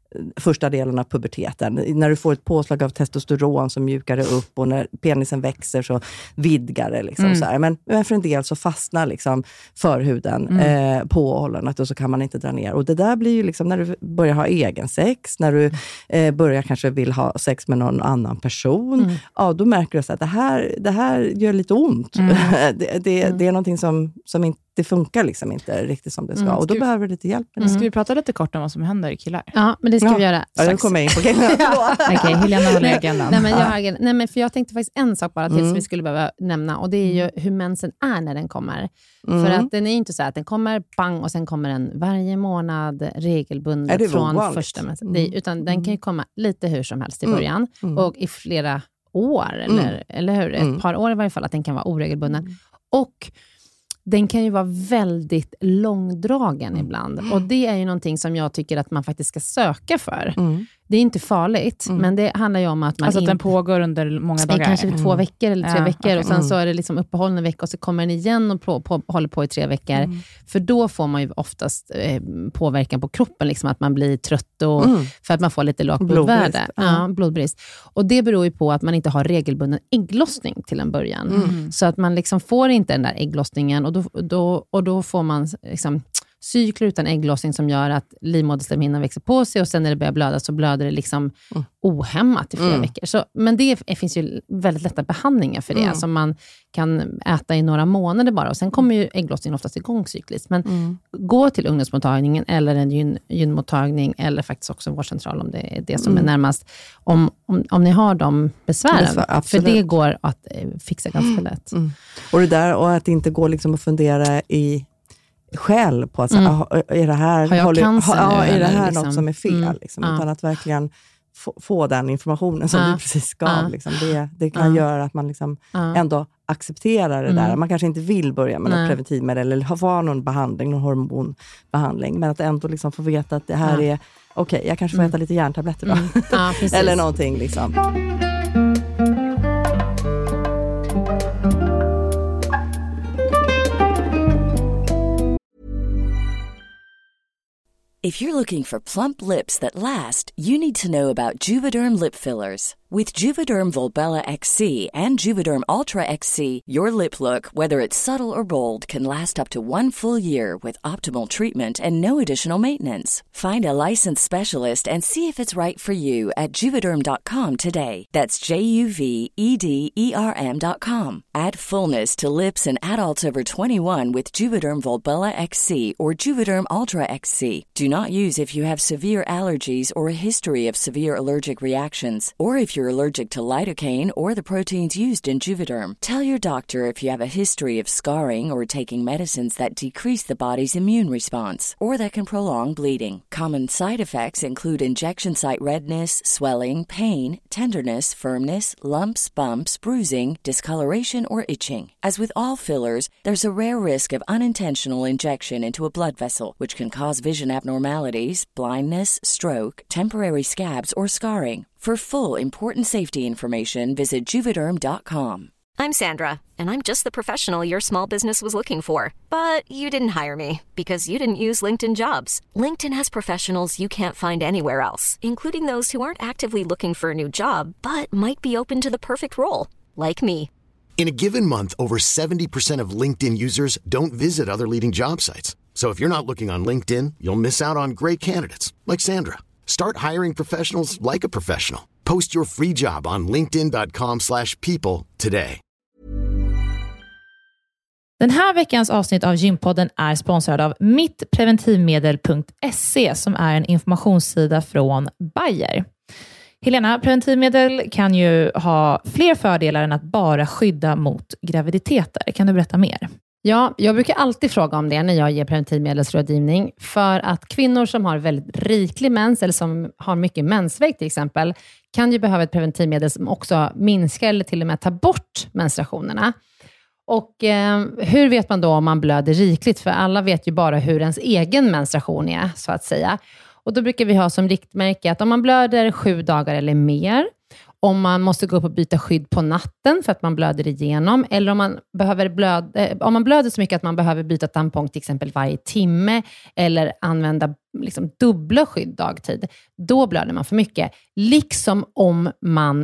första delen av puberteten. När du får ett påslag av testosteron som mjukar det upp och när penisen växer så vidgar det. Liksom, så här. Men för en del så fastnar liksom förhuden på ollonet och så kan man inte dra ner. Och det där blir ju liksom när du börjar ha egen sex, när du börjar kanske vill ha sex med någon annan person. Ja, då märker du så att det här gör lite ont. Det är någonting som inte funkar liksom inte riktigt som det ska. Och då behöver du lite hjälp med det. Ska vi prata lite kort om vad som händer i killar? Ja, men det ska vi göra. Ja, jag kommer in på killar. Okej, Helena håller agendan. Nej, men för jag tänkte faktiskt en sak bara till som vi skulle behöva nämna. Och det är ju hur mensen är när den kommer. För att den är ju inte så att den kommer bang och sen kommer den varje månad regelbundet från första mensen. Utan den kan ju komma lite hur som helst i början. Och i flera år, eller hur? Ett par år i varje fall, att den kan vara oregelbunden. Och den kan ju vara väldigt långdragen ibland. Och det är ju någonting som jag tycker att man faktiskt ska söka för. Det är inte farligt, men det handlar ju om att man att den pågår under många dagar. Kanske 2 veckor eller 3 veckor. Och sen så är det liksom uppehåll en vecka och så kommer den igen och håller på i 3 veckor. För då får man ju oftast påverkan på kroppen. Liksom att man blir trött och för att man får lite lågt blodvärde. Blodbrist. Och det beror ju på att man inte har regelbunden ägglossning till en början. Så att man liksom får inte den där ägglossningen. Och då får man liksom cykler utan ägglossning som gör att livmoderslemhinnan växer på sig och sen när det börjar blöda så blöder det liksom ohämmat i flera veckor. Så, men det finns ju väldigt lätta behandlingar för det som man kan äta i några månader bara och sen kommer ju ägglossningen oftast igång cykliskt. Men gå till ungdomsmottagningen eller en gynmottagning eller faktiskt också en vårdcentral om det är det som är närmast om ni har de besvären. För det går att fixa ganska lätt. Och det där och att inte gå liksom och fundera själv på att är det här, är det här liksom, något som är fel liksom, utan att verkligen få den informationen som du precis gav liksom. Det kan göra att man liksom ändå accepterar det där. Man kanske inte vill börja med något preventivmedel eller ha någon behandling, någon hormonbehandling, men att ändå liksom få veta att det här är okej, jag kanske får äta lite järntabletter då. Eller någonting liksom. If you're looking for plump lips that last, you need to know about Juvederm lip fillers. With Juvederm Volbella XC and Juvederm Ultra XC, your lip look, whether it's subtle or bold, can last up to 1 full year with optimal treatment and no additional maintenance. Find a licensed specialist and see if it's right for you at Juvederm.com today. That's JUVEDERM.com. Add fullness to lips in adults over 21 with Juvederm Volbella XC or Juvederm Ultra XC. Do not use if you have severe allergies or a history of severe allergic reactions, or if you're allergic to lidocaine or the proteins used in Juvederm. Tell your doctor if you have a history of scarring or taking medicines that decrease the body's immune response or that can prolong bleeding. Common side effects include injection site redness, swelling, pain, tenderness, firmness, lumps, bumps, bruising, discoloration, or itching. As with all fillers, there's a rare risk of unintentional injection into a blood vessel, which can cause vision abnormalities, blindness, stroke, temporary scabs, or scarring. For full, important safety information, visit Juvederm.com. I'm Sandra, and I'm just the professional your small business was looking for. But you didn't hire me, because you didn't use LinkedIn Jobs. LinkedIn has professionals you can't find anywhere else, including those who aren't actively looking for a new job, but might be open to the perfect role, like me. In a given month, over 70% of LinkedIn users don't visit other leading job sites. So if you're not looking on LinkedIn, you'll miss out on great candidates like Sandra. Start hiring professionals like a professional. Post your free job on linkedin.com/people today. Den här veckans avsnitt av Gympodden är sponsrad av mittpreventivmedel.se som är en informationssida från Bayer. Helena, preventivmedel kan ju ha fler fördelar än att bara skydda mot graviditeter. Kan du berätta mer? Ja, jag brukar alltid fråga om det när jag ger preventivmedelsrådgivning. För att kvinnor som har väldigt riklig mens eller som har mycket mensvärk till exempel kan ju behöva ett preventivmedel som också minskar eller till och med tar bort menstruationerna. Och hur vet man då om man blöder rikligt? För alla vet ju bara hur ens egen menstruation är, så att säga. Och då brukar vi ha som riktmärke att om man blöder 7 dagar eller mer, om man måste gå upp och byta skydd på natten för att man blöder igenom, eller om man blöder så mycket att man behöver byta tampong till exempel varje timme, eller använda liksom dubbla skydd dagtid, då blöder man för mycket. Liksom om man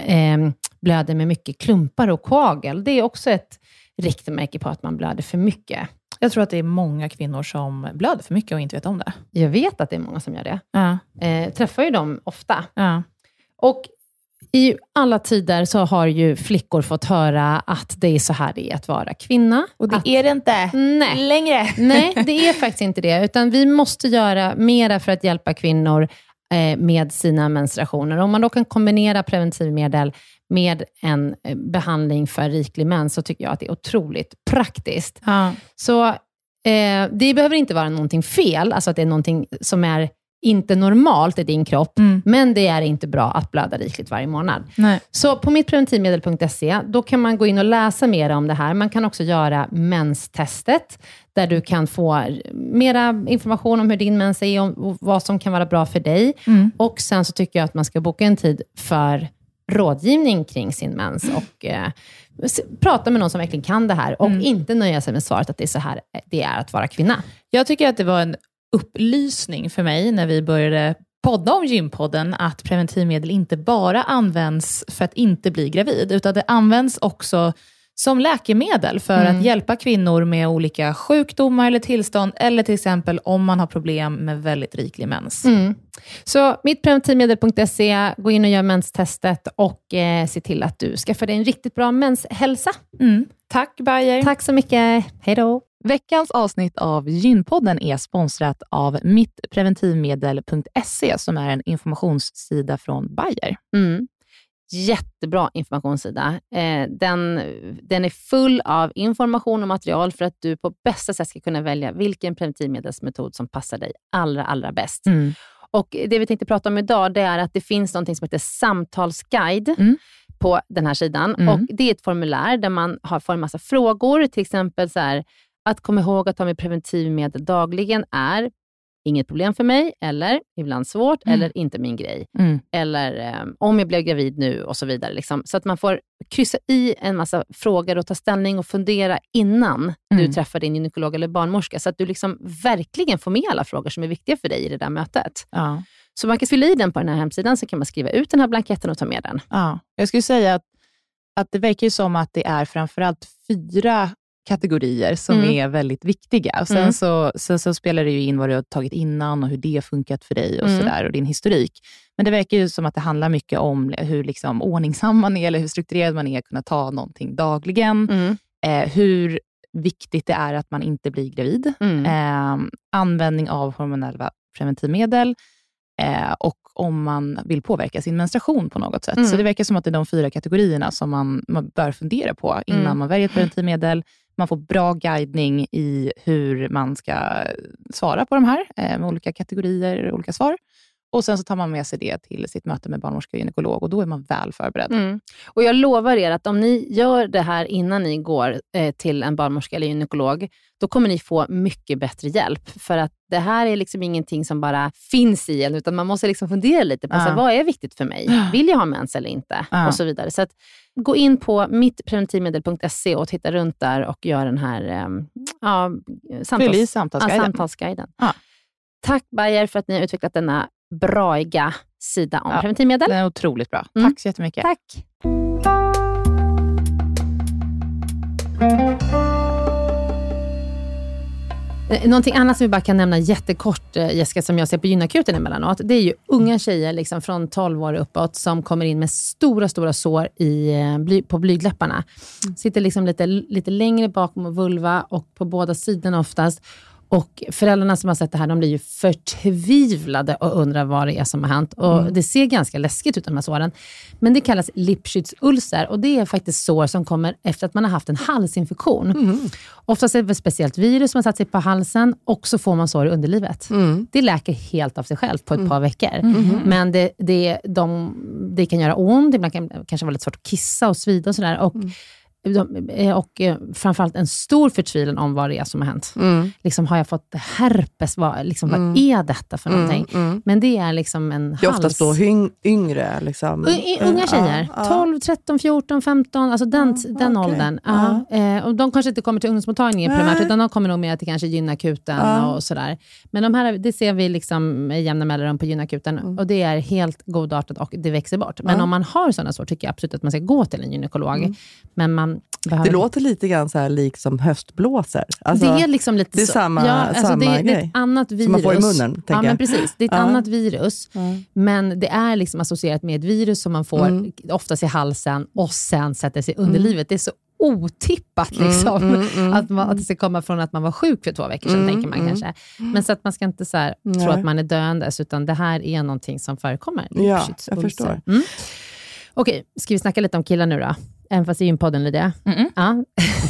blöder med mycket klumpar och koagel. Det är också ett riktmärke på att man blöder för mycket. Jag tror att det är många kvinnor som blöder för mycket och inte vet om det. Jag vet att det är många som gör det. Ja. Träffar ju dem ofta. Ja. Och i alla tider så har ju flickor fått höra att det är så här det är att vara kvinna. Och det är det inte längre. Nej, det är faktiskt inte det. Utan vi måste göra mera för att hjälpa kvinnor med sina menstruationer. Om man då kan kombinera preventivmedel med en behandling för riklig mens, så tycker jag att det är otroligt praktiskt. Ja. Så det behöver inte vara någonting fel, alltså att det är någonting som är inte normalt i din kropp, men det är inte bra att blöda rikligt varje månad. Nej. Så på mittpreventivmedel.se, då kan man gå in och läsa mer om det här. Man kan också göra menstestet, där du kan få mera information om hur din mens är och vad som kan vara bra för dig. Och sen så tycker jag att man ska boka en tid för rådgivning kring sin mens och prata med någon som verkligen kan det här och inte nöja sig med svaret att det är så här det är att vara kvinna. Jag tycker att det var en upplysning för mig när vi började podda om Gympodden, att preventivmedel inte bara används för att inte bli gravid, utan det används också som läkemedel för att hjälpa kvinnor med olika sjukdomar eller tillstånd, eller till exempel om man har problem med väldigt riklig mens. Så mittpreventivmedel.se, gå in och gör menstestet och se till att du skaffar dig en riktigt bra menshälsa. Tack Bayer. Tack så mycket. Hej då. Veckans avsnitt av Gynpodden är sponsrat av mittpreventivmedel.se, som är en informationssida från Bayer. Jättebra informationssida. Den är full av information och material för att du på bästa sätt ska kunna välja vilken preventivmedelsmetod som passar dig allra bäst. Och det vi tänkte prata om idag, det är att det finns något som heter samtalsguide på den här sidan. Och det är ett formulär där man får en massa frågor, till exempel så här: att komma ihåg att ta med preventivmedel dagligen är inget problem för mig, eller ibland svårt, eller inte min grej. Eller om jag blev gravid nu och så vidare. Liksom. Så att man får kryssa i en massa frågor och ta ställning och fundera innan du träffar din gynekolog eller barnmorska. Så att du liksom verkligen får med alla frågor som är viktiga för dig i det där mötet. Ja. Så man kan fylla i den på den här hemsidan, så kan man skriva ut den här blanketten och ta med den. Ja. Jag skulle säga att det verkar ju som att det är framförallt 4 kategorier som är väldigt viktiga. Och sen så spelar det ju in vad du har tagit innan och hur det har funkat för dig och sådär, och din historik. Men det verkar ju som att det handlar mycket om hur liksom ordningsam man är, eller hur strukturerad man är, kunna ta någonting dagligen. Hur viktigt det är att man inte blir gravid. Användning av hormonella preventivmedel. Och om man vill påverka sin menstruation på något sätt. Så det verkar som att det är de 4 kategorierna som man bör fundera på innan man väljer ett preventivmedel. Man får bra guidning i hur man ska svara på de här med olika kategorier och olika svar. Och sen så tar man med sig det till sitt möte med barnmorska och gynekolog, och då är man väl förberedd. Och jag lovar er att om ni gör det här innan ni går till en barnmorska eller gynekolog, då kommer ni få mycket bättre hjälp. För att det här är liksom ingenting som bara finns i en, utan man måste liksom fundera lite på så, vad är viktigt för mig? Vill jag ha mens eller inte? Och så vidare. Så att gå in på mittpreventivmedel.se och titta runt där och gör den här samtalsguiden. Tack Bayer för att ni har utvecklat denna braiga sida om preventivmedel. Den är otroligt bra. Tack så jättemycket. Tack. Någonting annat som vi bara kan nämna jättekort, Jessica, som jag ser på gynakuten emellanåt, det är ju unga tjejer liksom från 12 år uppåt som kommer in med stora sår på blygdläpparna. Sitter liksom lite längre bakom vulva och på båda sidorna oftast. Och föräldrarna som har sett det här, de blir ju förtvivlade och undrar vad det är som har hänt. Och det ser ganska läskigt ut, de här såren. Men det kallas lipskyddsulcer, och det är faktiskt sår som kommer efter att man har haft en halsinfektion. Oftast är det ett speciellt virus som har satt sig på halsen, och så får man sår i underlivet. Det läker helt av sig själv på ett par veckor. Men det kan göra ont, det kan kanske vara lite svårt att kissa och svida och sådär. Och och framförallt en stor förtvivlan om vad det är som har hänt. Liksom, har jag fått herpes? Vad är detta för någonting? Men det är liksom en hals. Det är oftast då yngre. Liksom. Unga tjejer. 12, 13, 14, 15. Alltså den åldern. Och de kanske inte kommer till ungdomsmottagningen primärt, utan de kommer nog med till kanske gynakuten och sådär. Men de här, det ser vi liksom i jämna mellanrum på gynakuten. Och det är helt godartat och det växer bort. Men om man har sådana sår tycker jag absolut att man ska gå till en gynekolog. Men man behöver... Det låter lite grann så här liksom höstblåsor. Alltså, det är liksom lite det är samma det är grej. ett annat virus. Som man får i munnen, tänker jag. Men precis. Det är ett annat virus. Men det är liksom associerat med ett virus som man får oftast i halsen och sen sätter sig under livet. Det är så otippat liksom. Att det ska komma från att man var sjuk för 2 veckor sedan, tänker man kanske. Men så att man ska inte så här, tro att man är döendes, utan det här är någonting som förekommer. Ja, jag förstår. Okej, ska vi snacka lite om killar nu då? Även fast det är ju en podden, Lydia. Ja.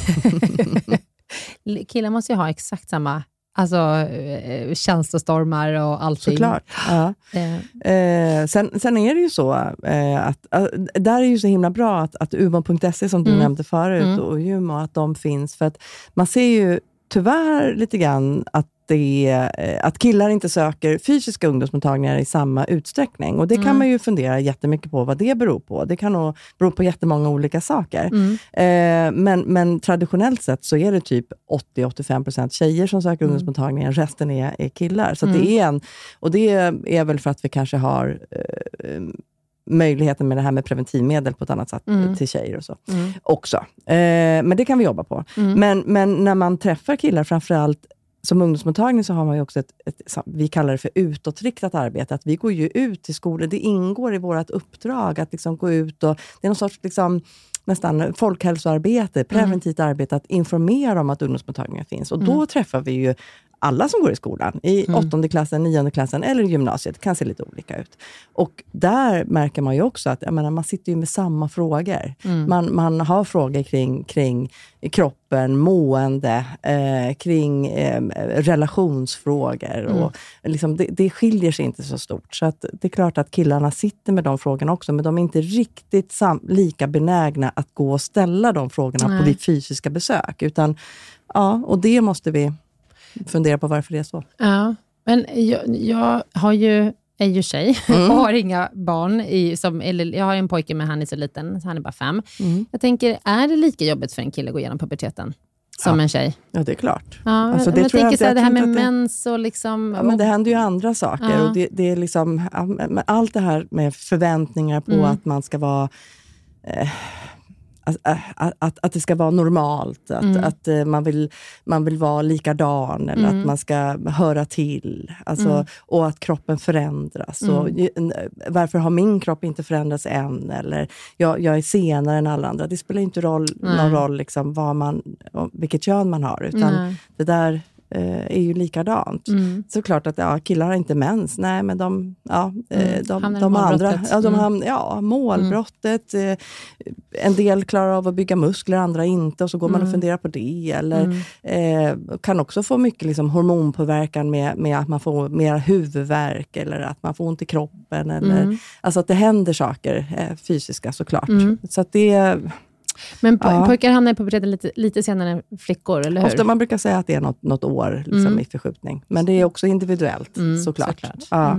Killar måste ju ha exakt samma känslostormar och allting. Såklart. Ja. Sen är det ju så att där är ju så himla bra att umo.se som du nämnde förut och Jumo, att de finns, för att man ser ju tyvärr lite grann att killar inte söker fysiska ungdomsmottagningar i samma utsträckning. Och det kan man ju fundera jättemycket på vad det beror på. Det kan nog bero på jättemånga olika saker. Men traditionellt sett så är det typ 80-85% tjejer som söker ungdomsmottagningar. Resten är killar. Så det är och det är väl för att vi kanske har möjligheten med det här med preventivmedel på ett annat sätt till tjejer och så också. Men det kan vi jobba på. Men när man träffar killar, framförallt som ungdomsmottagning, så har man ju också vi kallar det för utåtriktat arbete. Att vi går ju ut till skolor. Det ingår i vårt uppdrag att liksom gå ut, och det är någon sorts liksom nästan folkhälsoarbete, preventivt arbete, att informera om att ungdomsmottagningar finns. Och då träffar vi ju alla som går i skolan, i 8:e klassen, 9:e klassen eller i gymnasiet. Det kan se lite olika ut. Och där märker man ju också att man sitter ju med samma frågor. Man har frågor kring kroppen, mående, kring relationsfrågor. Och liksom det skiljer sig inte så stort. Så att det är klart att killarna sitter med de frågorna också, men de är inte riktigt lika benägna att gå och ställa de frågorna på ditt fysiska besök. Utan, och det måste vi fundera på varför det är så. Ja, men jag är ju tjej och har inga barn. Jag har en pojke, men han är så liten, så han är bara 5. Jag tänker, är det lika jobbigt för en kille att gå igenom puberteten som en tjej? Ja, det är klart. Ja, alltså, det tror jag det här med mens och liksom... Ja, men det händer ju andra saker. Och det är liksom... allt det här med förväntningar på att man ska vara... Att det ska vara normalt, att man vill vara likadan, eller att man ska höra till, alltså, och att kroppen förändras. Och varför har min kropp inte förändrats än, eller jag är senare än alla andra. Det spelar inte någon roll liksom, vilket kön man har, utan det där är ju likadant. Såklart att killar har inte mens. Nej, men de andra, målbrottet. En del klarar av att bygga muskler, andra inte, och så går man och funderar på det. Eller kan också få mycket liksom hormonpåverkan med att man får mer huvudvärk, eller att man får ont i kroppen, eller alltså att det händer saker fysiska, såklart. Så att det... Men pojkar hamnar i puberteten lite senare än flickor, eller hur? Ofta man brukar säga att det är något år liksom, i förskjutning. Men det är också individuellt, såklart. Ja.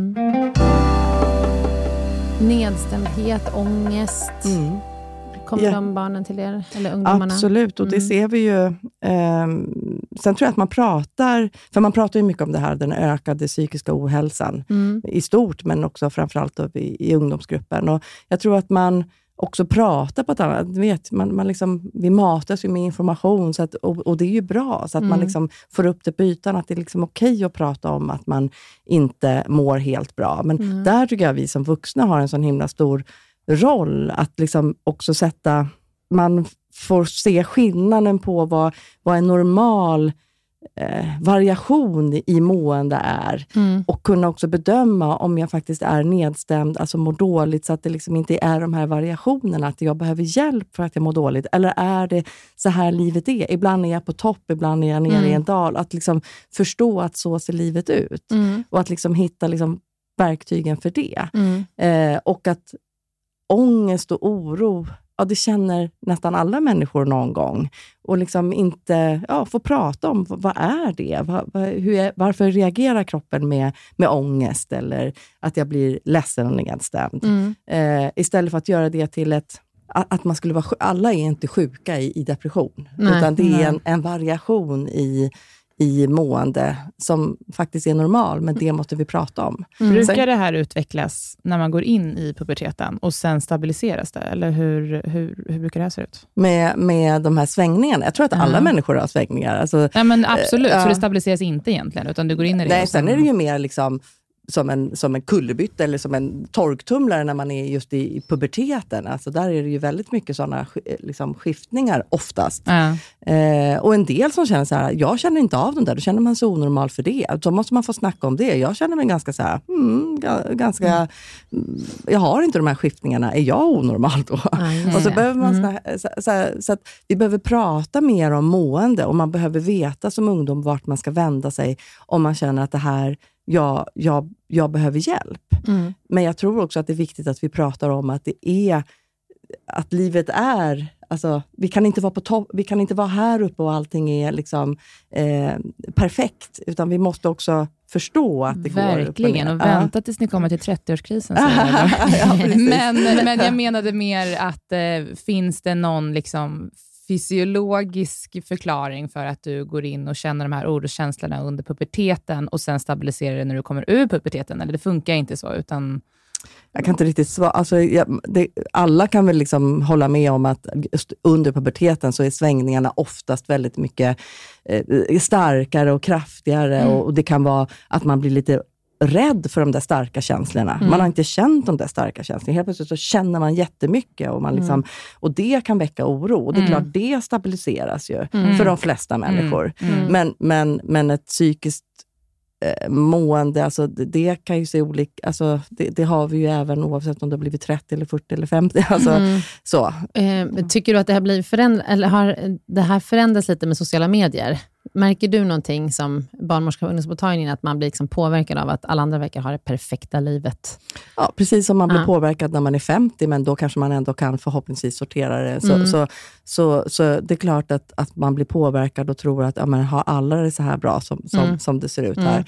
Nedstämdhet, ångest. Kommer de barnen till er, eller ungdomarna? Absolut, och det ser vi ju. Sen tror jag att man pratar ju mycket om det här, den ökade psykiska ohälsan i stort, men också framförallt i ungdomsgruppen. Och jag tror att man också prata på ett annat, man liksom, vi matas ju med information, så att, och det är ju bra, så att man liksom får upp det på ytan, att det är liksom okej att prata om att man inte mår helt bra. Men där tycker jag vi som vuxna har en sån himla stor roll, att liksom också man får se skillnaden på vad en normal variation i mående är, och kunna också bedöma om jag faktiskt är nedstämd, alltså mår dåligt, så att det liksom inte är de här variationerna, att jag behöver hjälp för att jag mår dåligt, eller är det så här livet är? Ibland är jag på topp, ibland är jag nere i en dal. Att liksom förstå att så ser livet ut, och att liksom hitta liksom verktygen för det. Och att ångest och oro det känner nästan alla människor någon gång. Och liksom inte få prata om vad är det? Varför reagerar kroppen med ångest eller att jag blir ledsen och nedstämd? Istället för att göra det till att man skulle vara alla är inte sjuka i depression. Utan det är en variation i mående som faktiskt är normal, men det måste vi prata om. Brukar det här utvecklas när man går in i puberteten och sen stabiliseras det? Eller hur brukar det här se ut? Med de här svängningarna. Jag tror att alla människor har svängningar. Alltså, ja, men absolut, så det stabiliseras inte egentligen, utan du går in i det. Nej, sen är det ju mer liksom som en kullerbytta eller som en torktumlare när man är just i puberteten. Alltså där är det ju väldigt mycket sådana liksom skiftningar oftast. Och en del som känner så här, jag känner inte av dem där, då känner man sig onormal för det. Så måste man få snacka om det. Jag känner mig ganska så här, jag har inte de här skiftningarna, är jag onormal då? Och så behöver man så att vi behöver prata mer om mående och man behöver veta som ungdom vart man ska vända sig om man känner att det här jag behöver hjälp. Men jag tror också att det är viktigt att vi pratar om att det är att livet är, alltså vi kan inte vara på topp, vi kan inte vara här uppe och allting är liksom perfekt, utan vi måste också förstå att det verkligen, går upp och vänta tills ni kommer till 30-årskrisen. Men jag menade mer att finns det någon liksom fysiologisk förklaring för att du går in och känner de här oroskänslarna under puberteten och sen stabiliserar det när du kommer ur puberteten, eller det funkar inte så, utan... Jag kan inte riktigt svara. Alltså, alla kan väl liksom hålla med om att under puberteten så är svängningarna oftast väldigt mycket starkare och kraftigare och det kan vara att man blir lite rädd för de där starka känslorna. Man har inte känt de där starka känslorna. Helt plötsligt så känner man jättemycket och man liksom, och det kan väcka oro. Och det är klart, det stabiliseras ju för de flesta människor. Men ett psykiskt mående, alltså det kan ju se olika, alltså det har vi ju även oavsett om det har blivit 30 eller 40 eller 50, alltså så. Tycker du att det här blir förändrat, eller har det här förändrats lite med sociala medier? Märker du någonting som barnmorska och ungdomsmottagningen, att man blir liksom påverkad av att alla andra verkar ha det perfekta livet? Ja, precis som man blir påverkad när man är 50, men då kanske man ändå kan förhoppningsvis sortera det. Så det är klart att man blir påverkad och tror att har alla det så här bra som det ser ut här.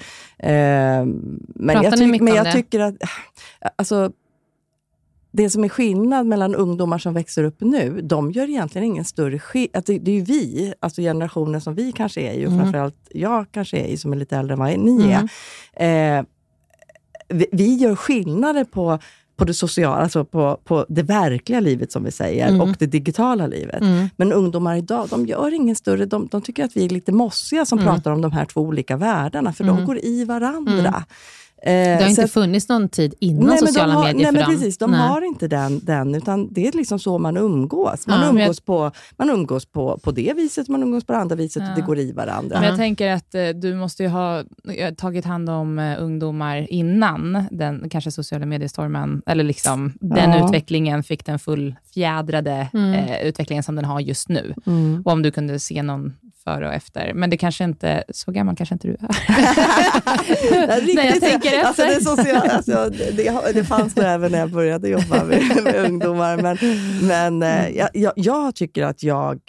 Men jag tycker att alltså, det som är skillnad mellan ungdomar som växer upp nu, de gör egentligen ingen större skillnad. Det är ju vi, alltså generationen som vi kanske är i, och framförallt jag kanske är i som är lite äldre än vad ni är. Vi gör skillnader på det sociala, alltså på det verkliga livet som vi säger, och det digitala livet. Men ungdomar idag, de gör ingen större, de tycker att vi är lite mossiga som pratar om de här två olika världarna, för de går i varandra. Det har inte funnits någon tid innan sociala medier för dem. Precis, de har inte den, utan det är liksom så man umgås. Man umgås på det viset, man umgås på det andra viset, och det går i varandra. Men jag tänker att du måste ju ha tagit hand om ungdomar innan den kanske sociala mediestormen, eller liksom den utvecklingen fick den fullfjädrade utvecklingen som den har just nu. Och om du kunde se någon före och efter. Men det kanske inte, så gammal kanske inte du är. Nej, jag tänker efter. Det fanns det även när jag började jobba med ungdomar. Men jag tycker att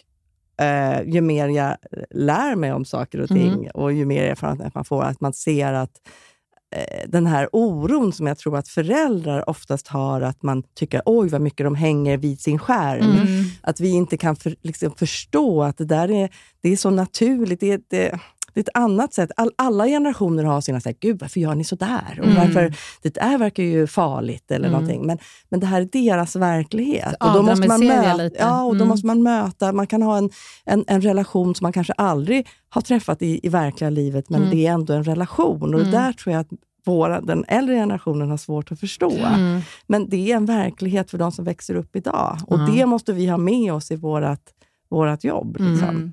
ju mer jag lär mig om saker och ting och ju mer erfarenhet man får, att man ser att den här oron som jag tror att föräldrar oftast har, att man tycker oj vad mycket de hänger vid sin skärm, att vi inte kan förstå att det är så naturligt, det är ett annat sätt. Alla generationer har sina så här, gud varför gör ni så där? Och varför, det där verkar ju farligt eller någonting. Men det här är deras verklighet. Och då måste man då måste man möta, man kan ha en relation som man kanske aldrig har träffat i verkliga livet, men det är ändå en relation. Och det där tror jag att den äldre generationen har svårt att förstå. Men det är en verklighet för de som växer upp idag. Och det måste vi ha med oss i vårat jobb. Liksom.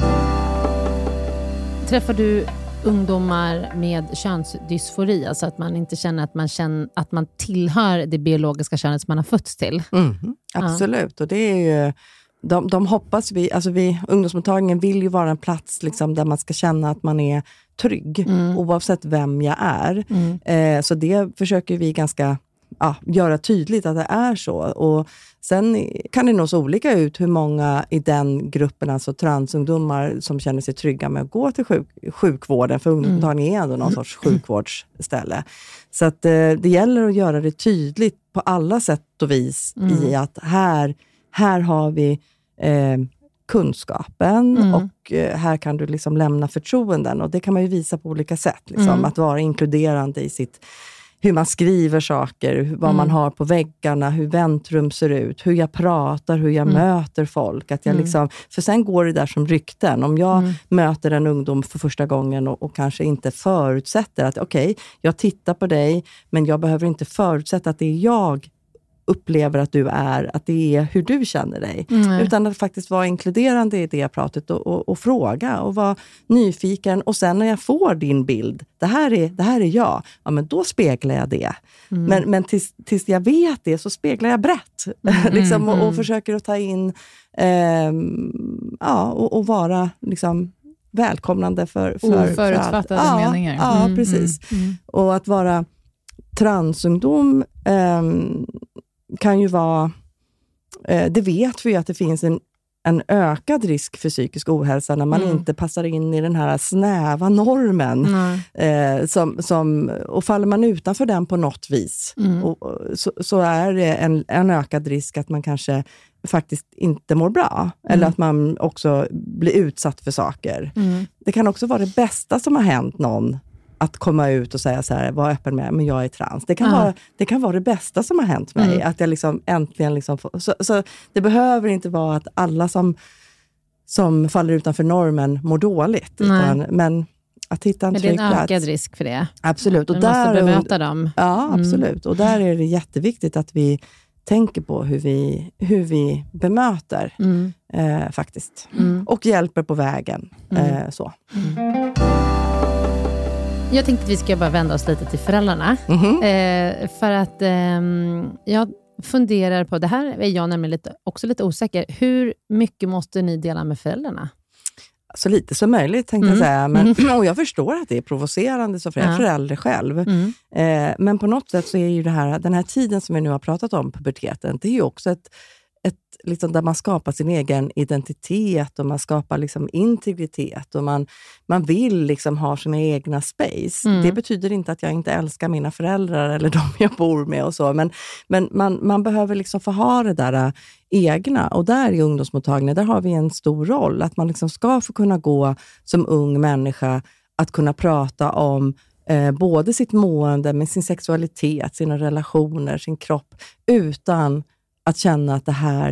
Träffar du ungdomar med könsdysfori, alltså att man inte känner att man tillhör det biologiska könet som man har fötts till? Absolut, och det är ju de hoppas ungdomsmottagningen vill ju vara en plats liksom, där man ska känna att man är trygg oavsett vem jag är. Så det försöker vi ganska göra tydligt att det är så. Och sen kan det nog så olika ut hur många i den gruppen, alltså transungdomar som känner sig trygga med att gå till sjukvården, för ungdomsmottagning är ändå någon sorts sjukvårdsställe. Så att det gäller att göra det tydligt på alla sätt och vis i att här har vi kunskapen och här kan du liksom lämna förtroenden, och det kan man ju visa på olika sätt liksom, att vara inkluderande i sitt, hur man skriver saker, vad man har på väggarna, hur väntrum ser ut, hur jag pratar, hur jag möter folk, att jag liksom, för sen går det där som rykten. Om jag möter en ungdom för första gången och kanske inte förutsätter att okej, jag tittar på dig, men jag behöver inte förutsätta att det är jag upplever att du är, att det är hur du känner dig. Utan att faktiskt vara inkluderande i det pratet och fråga och vara nyfiken. Och sen när jag får din bild, det här är jag, ja men då speglar jag det. Men tills jag vet det så speglar jag brett. liksom, och försöker att ta in och vara liksom välkomnande för oförutfattade meningar. Ja, precis. Och att vara transungdom kan ju vara, det vet vi ju att det finns en ökad risk för psykisk ohälsa när man inte passar in i den här snäva normen. Och faller man utanför den på något vis så är det en ökad risk att man kanske faktiskt inte mår bra. Eller att man också blir utsatt för saker. Det kan också vara det bästa som har hänt någon att komma ut och säga så här, var öppen med, men jag är trans. Det kan vara det bästa som har hänt mig. Att jag liksom äntligen liksom så det behöver inte vara att alla som faller utanför normen mår dåligt. Men att hitta en trygg plats. Men det är en ökad risk för det. Absolut. Och vi måste bemöta dem. Ja, absolut. Och där är det jätteviktigt att vi tänker på hur vi bemöter faktiskt. Och hjälper på vägen. Så. Jag tänkte att vi ska bara vända oss lite till föräldrarna. För att jag funderar på, det här är jag nämligen också lite osäker. Hur mycket måste ni dela med föräldrarna? Så lite som möjligt tänkte jag säga. Men, och jag förstår att det är provocerande som förälder själv. Men på något sätt så är ju den här tiden som vi nu har pratat om, puberteten, det är ju också ett liksom där man skapar sin egen identitet och man skapar liksom integritet och man vill liksom ha sina egna space. Det betyder inte att jag inte älskar mina föräldrar eller de jag bor med och så, men man behöver liksom få ha det där egna, och där i ungdomsmottagningen, där har vi en stor roll, att man liksom ska få kunna gå som ung människa, att kunna prata om både sitt mående, med sin sexualitet, sina relationer, sin kropp, utan att känna att det här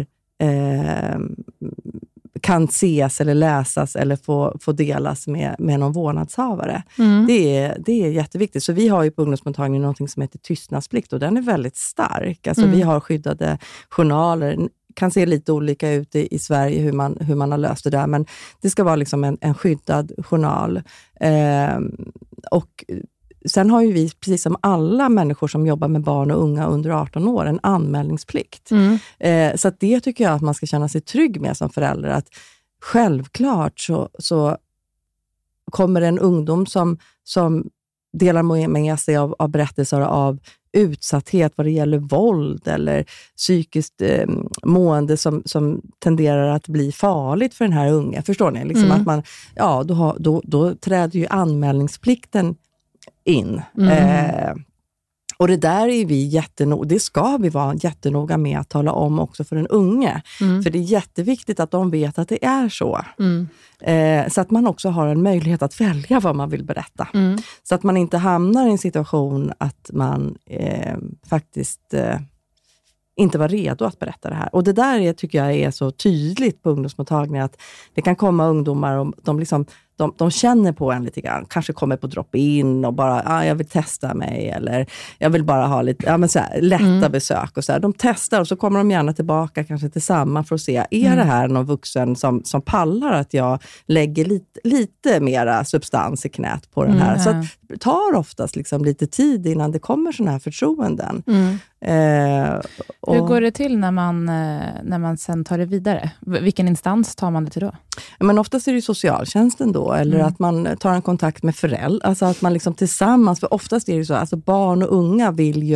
kan ses eller läsas eller få delas med någon vårdnadshavare. Det är jätteviktigt. Så vi har ju på ungdomsmottagningen någonting som heter tystnadsplikt, och den är väldigt stark. Alltså vi har skyddade journaler. Kan se lite olika ut i Sverige hur man har löst det där, men det ska vara liksom en skyddad journal. Och sen har ju vi, precis som alla människor som jobbar med barn och unga under 18 år, en anmälningsplikt. Så att det tycker jag att man ska känna sig trygg med som förälder. Att självklart så kommer en ungdom som delar med sig av berättelser av utsatthet vad det gäller våld eller psykiskt mående som tenderar att bli farligt för den här unga. Förstår ni? Liksom att man, då träder ju anmälningsplikten in. Och det där är vi det ska vi vara jättenoga med att tala om också för den unge. För det är jätteviktigt att de vet att det är så. Så att man också har en möjlighet att välja vad man vill berätta. Så att man inte hamnar i en situation att man faktiskt inte var redo att berätta det här. Och det där tycker jag är så tydligt på ungdomsmottagningen, att det kan komma ungdomar och de känner på en lite grann. Kanske kommer på drop-in och bara, jag vill testa mig. Eller jag vill bara ha lite så här, lätta besök. Och så här. De testar och så kommer de gärna tillbaka kanske till samma för att se, är det här någon vuxen som pallar att jag lägger lite mera substans i knät på den här. Så att det tar oftast liksom lite tid innan det kommer såna här förtroenden. Hur går det till när man sen tar det vidare? Vilken instans tar man det till då? Men oftast är det socialtjänsten då, eller att man tar en kontakt med föräldrar, alltså att man liksom tillsammans, för oftast är det så, alltså barn och unga vill ju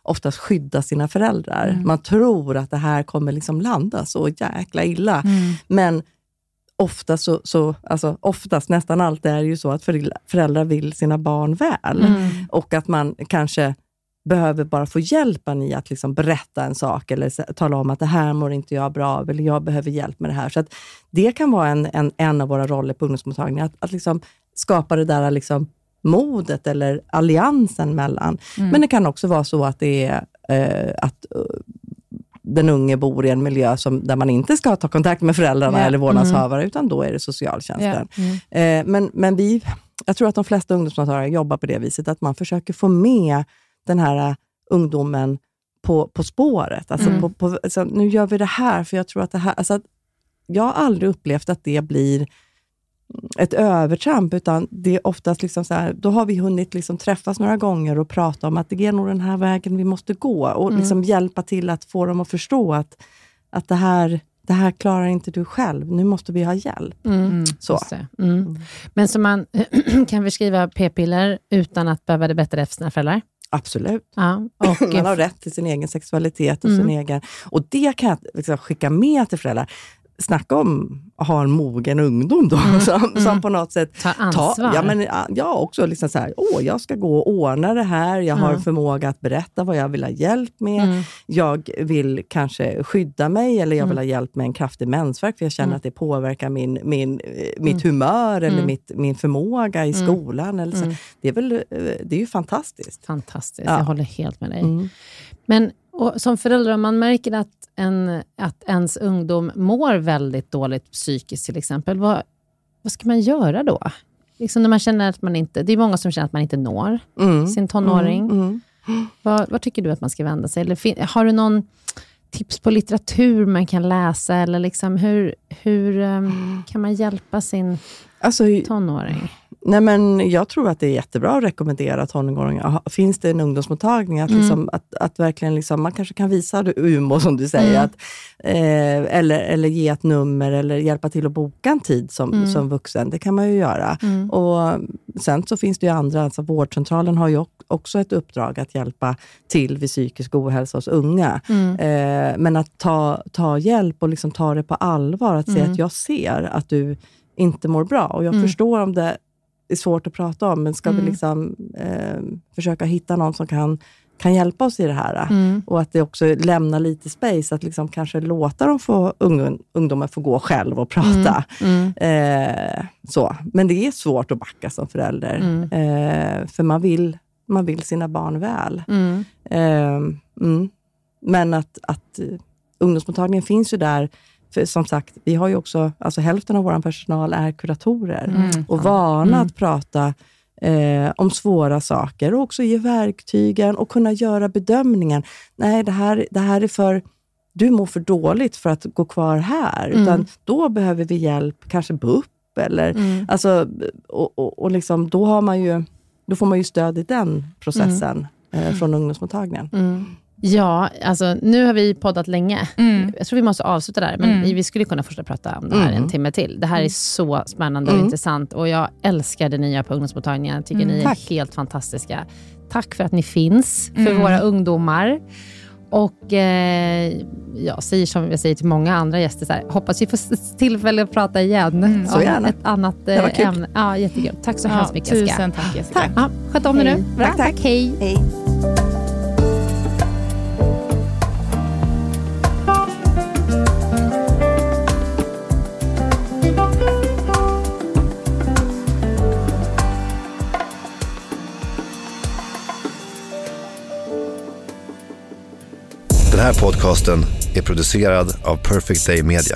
oftast skydda sina föräldrar. Man tror att det här kommer liksom landa så jäkla illa. Men oftast, nästan alltid är det ju så att föräldrar vill sina barn väl. Och att man kanske behöver bara få hjälpen i att liksom berätta en sak eller tala om att det här mår inte jag bra av eller jag behöver hjälp med det här. Så att det kan vara en av våra roller på ungdomsmottagningen, att liksom skapa det där liksom modet eller alliansen mellan. Men det kan också vara så att det är att den unge bor i en miljö där man inte ska ta kontakt med föräldrarna eller vårdnadshavare, utan då är det socialtjänsten. Men jag tror att de flesta ungdomsmottagare jobbar på det viset, att man försöker få med den här ungdomen på spåret. Alltså så nu gör vi det här, för jag tror att det här... Alltså, jag har aldrig upplevt att det blir ett övertramp, utan det är oftast liksom så här, då har vi hunnit liksom träffas några gånger och prata om att det är nog den här vägen vi måste gå, och liksom hjälpa till att få dem att förstå att det här klarar inte du själv, nu måste vi ha hjälp. Så. Men så man kan förskriva p-piller utan att behöva det bättre efter sina föräldrar? Absolut. Ja, och man har rätt till sin egen sexualitet och sin egen... Och det kan jag liksom skicka med till föräldrar. Snacka om att ha en mogen ungdom då, som på något sätt ta ansvar. Också liksom så här, jag ska gå och ordna det här, jag har förmåga att berätta vad jag vill ha hjälp med, jag vill kanske skydda mig, eller jag vill ha hjälp med en kraftig mensvärk, för jag känner att det påverkar mitt humör eller min förmåga i skolan eller så. Det är ju fantastiskt. Jag håller helt med dig. Men som förälder, om man märker att ens ungdom mår väldigt dåligt psykiskt till exempel, vad ska man göra då? Liksom när man känner att man inte... Det är många som känner att man inte når sin tonåring. Vad tycker du att man ska vända sig? Eller har du någon tips på litteratur man kan läsa? Eller liksom hur kan man hjälpa sin tonåring? Nej, men jag tror att det är jättebra att rekommendera tonåringar. Finns det en ungdomsmottagning att verkligen liksom, man kanske kan visa UMO som du säger, eller ge ett nummer eller hjälpa till att boka en tid som vuxen. Det kan man ju göra. Och sen så finns det ju andra, alltså vårdcentralen har ju också ett uppdrag att hjälpa till vid psykisk ohälsa hos unga. Men att ta hjälp och liksom ta det på allvar, att säga att jag ser att du inte mår bra, och jag förstår om det är svårt att prata om, men ska vi liksom försöka hitta någon som kan hjälpa oss i det här. Och att det också lämnar lite space, att liksom kanske låta dem få ungdomar få gå själv och prata. Så. Men det är svårt att backa som förälder. För man vill sina barn väl. Men att ungdomsmottagningen finns ju där. För som sagt, vi har ju också, alltså hälften av vår personal är kuratorer och vana att prata om svåra saker, och också ge verktygen och kunna göra bedömningen. Nej, det här är för, du mår för dåligt för att gå kvar här, utan då behöver vi hjälp, kanske BUP eller alltså, och liksom, då får man ju stöd i den processen från ungdomsmottagningen. Ja, alltså nu har vi poddat länge. Jag tror vi måste avsluta där. Men vi skulle kunna fortsätta prata om det här en timme till. Det här är så spännande och intressant. Och jag älskar det nya på ungdomsmottagningen. Jag tycker ni är helt fantastiska. Tack för att ni finns för våra ungdomar. Och jag säger som jag säger till många andra gäster så här, hoppas vi får tillfälle att prata igen så gärna. Ett annat ämne. Ja, jättekul. Tack så hemskt mycket, Jessica. Tusen tack, Jessica. Tack. Ja, sköt om dig nu. Bra. Tack. Hej. Den här podcasten är producerad av Perfect Day Media.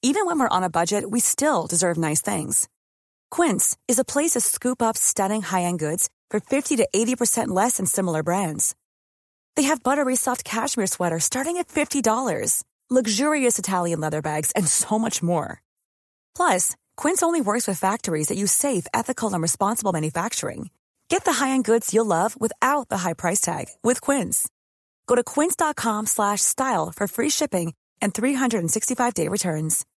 Even when we're on a budget, we still deserve nice things. Quince is a place to scoop up stunning high-end goods for 50 to 80% less than similar brands. They have buttery soft cashmere sweaters starting at $50, luxurious Italian leather bags, and so much more. Plus, Quince only works with factories that use safe, ethical, and responsible manufacturing. Get the high-end goods you'll love without the high price tag with Quince. Go to quince.com/style for free shipping and 365-day returns.